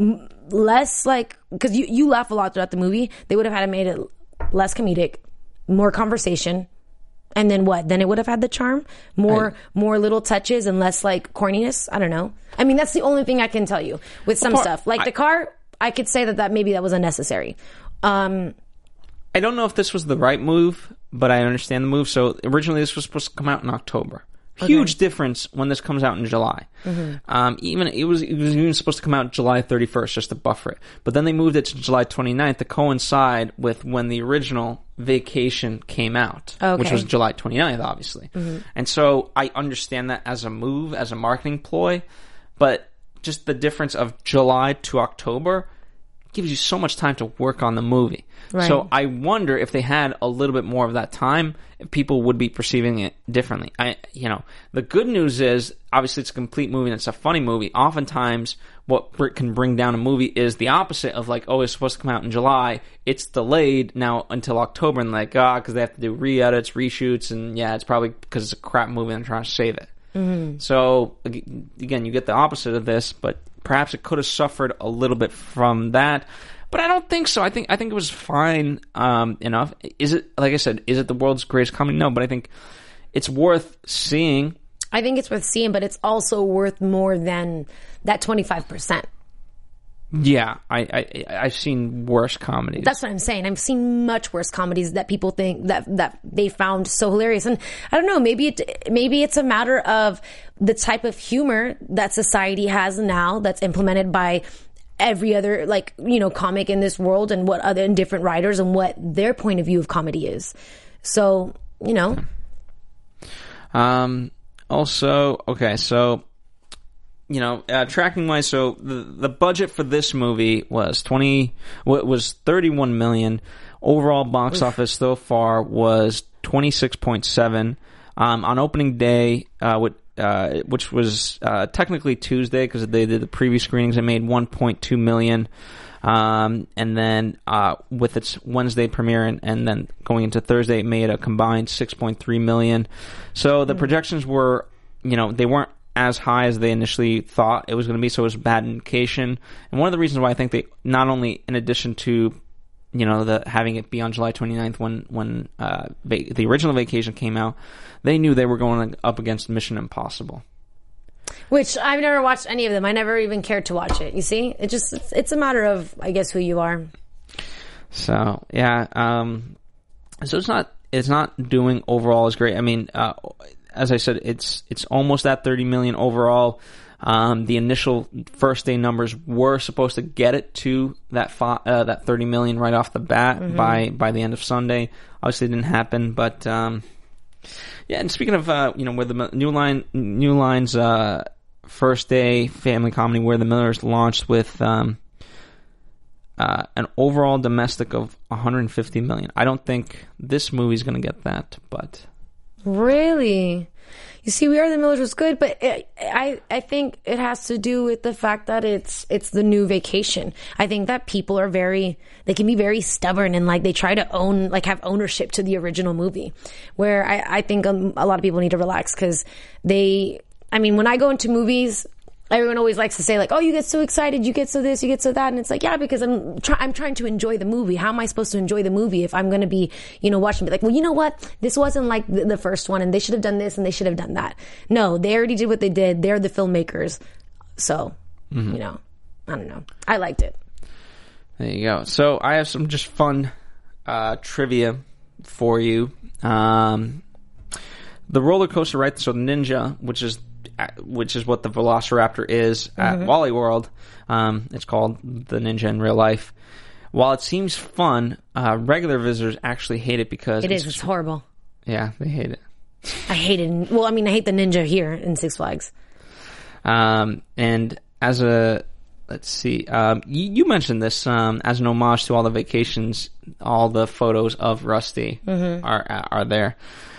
less because you laugh a lot throughout the movie. They would have had to made it less comedic, more conversation, and then what? Then it would have had the charm, more little touches and less corniness. I don't know. I mean, that's the only thing I can tell you with some stuff. The car, I could say that maybe that was unnecessary. I don't know if this was the right move, but I understand the move. So originally this was supposed to come out in October. Huge difference when this comes out in July. Mm-hmm. Even it was even supposed to come out July 31st just to buffer it. But then they moved it to July 29th to coincide with when the original Vacation came out, which was July 29th, obviously. Mm-hmm. And so I understand that as a move, as a marketing ploy, but just the difference of July to October gives you so much time to work on the movie. Right. So I wonder if they had a little bit more of that time, if people would be perceiving it differently. The good news is, obviously it's a complete movie and it's a funny movie. Oftentimes, what can bring down a movie is the opposite of it's supposed to come out in July. It's delayed now until October, and because they have to do re-edits, reshoots, and it's probably because it's a crap movie and they're trying to save it. Mm-hmm. So, again, you get the opposite of this, but perhaps it could have suffered a little bit from that. But I don't think so. I think it was fine enough. Is it, like I said, is it the world's greatest comedy? No, but I think it's worth seeing. I think it's worth seeing, but it's also worth more than that 25%. Yeah, I've seen worse comedies. That's what I'm saying. I've seen much worse comedies that people think that they found so hilarious. And I don't know, maybe it's a matter of the type of humor that society has now that's implemented by every other comic in this world, and what other and different writers and what their point of view of comedy is. So, Also, okay, so tracking wise, so the budget for this movie was 31 million. Overall box office so far was 26.7. On opening day, which was technically Tuesday because they did the preview screenings, it made 1.2 million. And then with its Wednesday premiere and then going into Thursday, it made a combined 6.3 million. So the projections were, they weren't as high as they initially thought it was going to be, so it was a bad indication. And one of the reasons why I think they, not only in addition to having it be on July 29th when the original Vacation came out, they knew they were going up against Mission Impossible. Which I've never watched any of them. I never even cared to watch it. You see? It's a matter of, I guess, who you are. So, yeah. So it's not doing overall as great. I mean, as I said, it's almost at 30 million overall. The initial first day numbers were supposed to get it to that 30 million right off the bat by the end of Sunday. Obviously, it didn't happen, but and speaking of where the New Line's first day family comedy, Where the Millers, launched with an overall domestic of 150 million. I don't think this movie's going to get that, but really. You see, We Are the Millers was good, but I think it has to do with the fact that it's the new Vacation. I think that people are they can be very stubborn and they try to have ownership to the original movie. Where I think a lot of people need to relax because when I go into movies, everyone always likes to say oh, you get so excited, you get so this, you get so that, and it's yeah, because I'm trying to enjoy the movie. How am I supposed to enjoy the movie if I'm going to be watching it? Well, you know what? This wasn't like the first one, and they should have done this and they should have done that. No, they already did what they did. They're the filmmakers, so I don't know. I liked it. There you go. So I have some just fun trivia for you. The roller coaster, right? So the Ninja, which is what the Velociraptor is at Wally World. It's called the Ninja in real life. While it seems fun, regular visitors actually hate it because it's horrible. Yeah, they hate it. I hate it. Well, I hate the Ninja here in Six Flags. And as a, let's see, you mentioned this as an homage to all the vacations, all the photos of Rusty are there.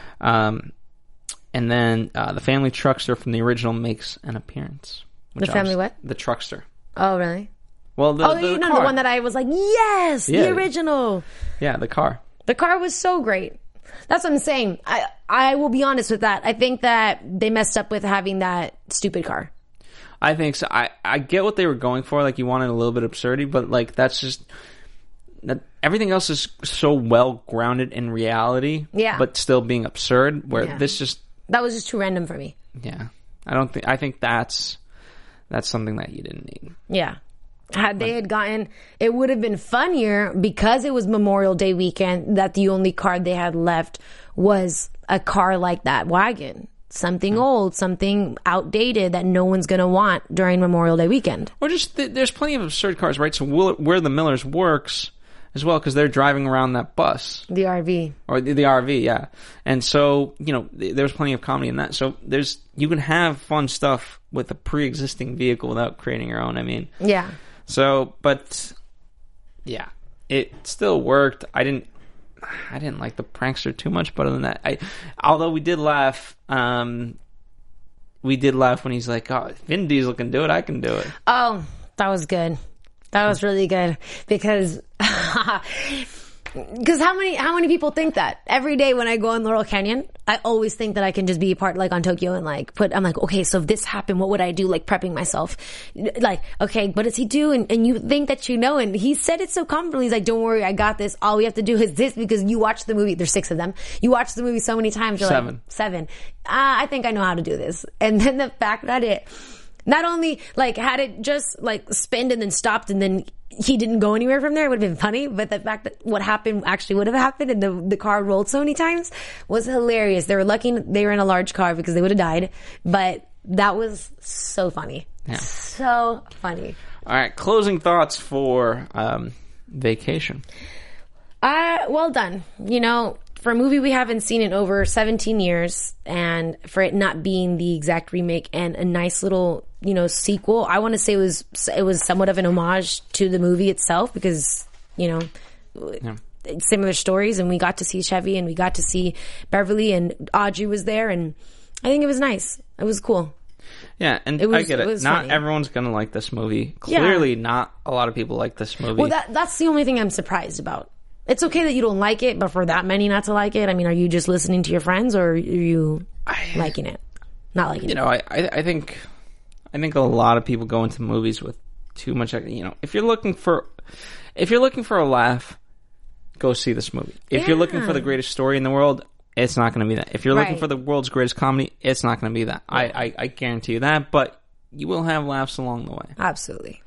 And then the family truckster from the original makes an appearance. The family what? The truckster. Oh, really? Well, the one that I was yes, the original. Yeah, the car. The car was so great. That's what I'm saying. I will be honest with that. I think that they messed up with having that stupid car. I think so. I get what they were going for. You wanted a little bit of absurdity, but that's just... everything else is so well grounded in reality, but still being absurd, where this just... That was just too random for me. Yeah. I think that's something that you didn't need. Yeah. Had they had gotten, it would have been funnier because it was Memorial Day weekend that the only car they had left was a car like that wagon. Something old, something outdated that no one's going to want during Memorial Day weekend. Or just, there's plenty of absurd cars, right? So Where the Millers works as well, because they're driving around that bus. The RV. Or the RV, yeah. And so, there's plenty of comedy in that. So you can have fun stuff with a pre-existing vehicle without creating your own, Yeah. So, but, yeah. It still worked. I didn't like the prankster too much, but other than that, although we did laugh when he's like, "Oh, if Vin Diesel can do it, I can do it." Oh, that was good. That was really good because how many people think that every day when I go on Laurel Canyon, I always think that I can just be a part on Tokyo and I'm like, okay, so if this happened, what would I do? Prepping myself, okay, what does he do? And you think that and he said it so confidently. He's like, don't worry, I got this. All we have to do is this because you watch the movie. There's 6 of them. You watch the movie so many times. You're 7. 7. I think I know how to do this. And then the fact that it not only had it just spinned and then stopped and then he didn't go anywhere from there, it would have been funny, but the fact that what happened actually would have happened and the car rolled so many times was hilarious. They were lucky they were in a large car because they would have died, but that was so funny. Yeah. So funny. All right, closing thoughts for Vacation. Well done. for a movie we haven't seen in over 17 years, and for it not being the exact remake and a nice little, sequel, I want to say it was somewhat of an homage to the movie itself, because, similar stories, and we got to see Chevy and we got to see Beverly, and Audrey was there, and I think it was nice. It was cool. Yeah, and I get it. Not everyone's going to like this movie. Clearly, not a lot of people like this movie. Well, that's the only thing I'm surprised about. It's okay that you don't like it, but for that many not to like it, I mean, are you just listening to your friends, or are you liking it? Not liking it? I think a lot of people go into movies with too much. If you're looking for a laugh, go see this movie. If you're looking for the greatest story in the world, it's not going to be that. If you're looking for the world's greatest comedy, it's not going to be that. Yeah. I guarantee you that, but you will have laughs along the way. Absolutely.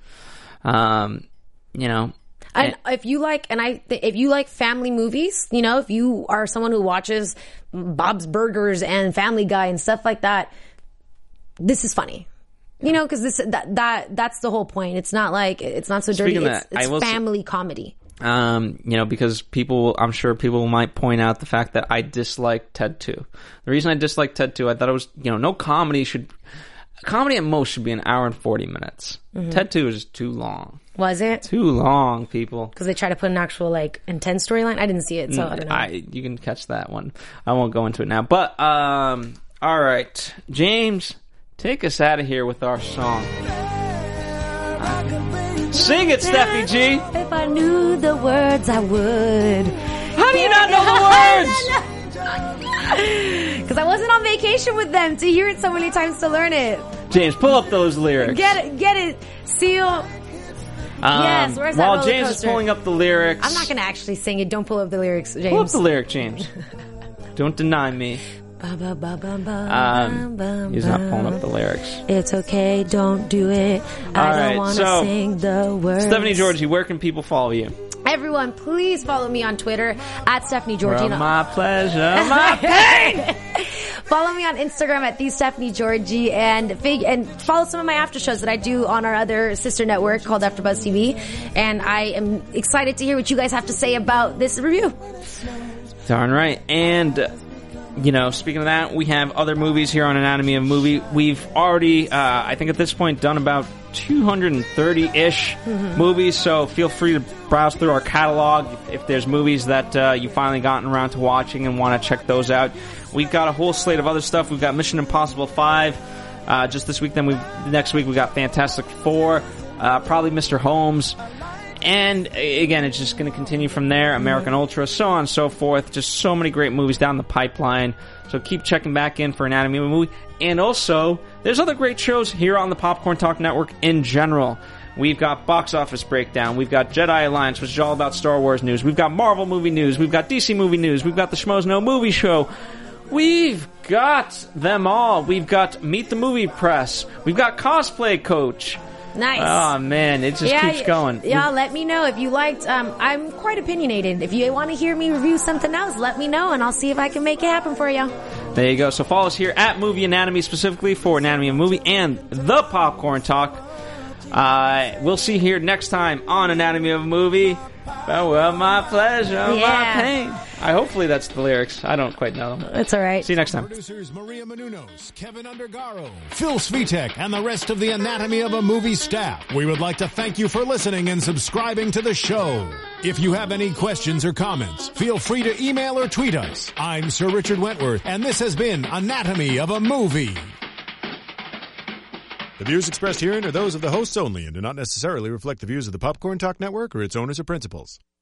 And if you like family movies, if you are someone who watches Bob's Burgers and Family Guy and stuff like that, this is funny. Because that's the whole point. It's not so dirty. It's family comedy. Because I'm sure people might point out the fact that I dislike Ted 2. The reason I dislike Ted 2, I thought it was, comedy at most should be an hour and 40 minutes. Mm-hmm. Ted 2 is too long. Was it? Too long, people. Because they try to put an actual, intense storyline? I didn't see it, so I don't know. You can catch that one. I won't go into it now. But, all right. James, take us out of here with our song. Sing it, Steffi G. If I knew the words, I would. How do you not know the words? Because I wasn't on vacation with them to hear it so many times to learn it. James, pull up those lyrics. Get it. Seal. Yes, where's that while roller James coaster? Is pulling up the lyrics. I'm not going to actually sing it. Don't pull up the lyrics, James. Pull up the lyric, James. Don't deny me. He's not pulling up the lyrics. It's okay, don't do it. I don't want to sing the words. Stephanie Georgie, where can people follow you? Everyone, please follow me on Twitter at Stephanie Georgie. My pleasure, my pain. Follow me on Instagram at the Stephanie Georgie, and follow some of my after shows that I do on our other sister network called AfterBuzz TV. And I am excited to hear what you guys have to say about this review. Darn right. And speaking of that, we have other movies here on Anatomy of a Movie. We've already, I think at this point, done about 230-ish movies, so feel free to browse through our catalog if there's movies that you've finally gotten around to watching and want to check those out. We've got a whole slate of other stuff. We've got Mission Impossible 5 just this week. Then next week we got Fantastic Four, probably Mr. Holmes. And again, it's just going to continue from there. American Ultra, so on and so forth. Just so many great movies down the pipeline. So keep checking back in for Anatomy of a Movie. And also, there's other great shows here on the Popcorn Talk Network in general. We've got Box Office Breakdown. We've got Jedi Alliance, which is all about Star Wars news. We've got Marvel movie news. We've got DC movie news. We've got the Schmoes Know Movie Show. We've got them all. We've got Meet the Movie Press. We've got Cosplay Coach. Nice. Oh, man, it just keeps going. Yeah, let me know if you liked. I'm quite opinionated. If you want to hear me review something else, let me know, and I'll see if I can make it happen for you. There you go. So follow us here at Movie Anatomy, specifically for Anatomy of a Movie and the Popcorn Talk. We'll see you here next time on Anatomy of a Movie. Well, my pleasure, my pain. Hopefully that's the lyrics. I don't quite know them. It's all right. See you next time. Producers Maria Menounos, Kevin Undergaro, Phil Svitek, and the rest of the Anatomy of a Movie staff. We would like to thank you for listening and subscribing to the show. If you have any questions or comments, feel free to email or tweet us. I'm Sir Richard Wentworth, and this has been Anatomy of a Movie. The views expressed herein are those of the hosts only and do not necessarily reflect the views of the Popcorn Talk Network or its owners or principals.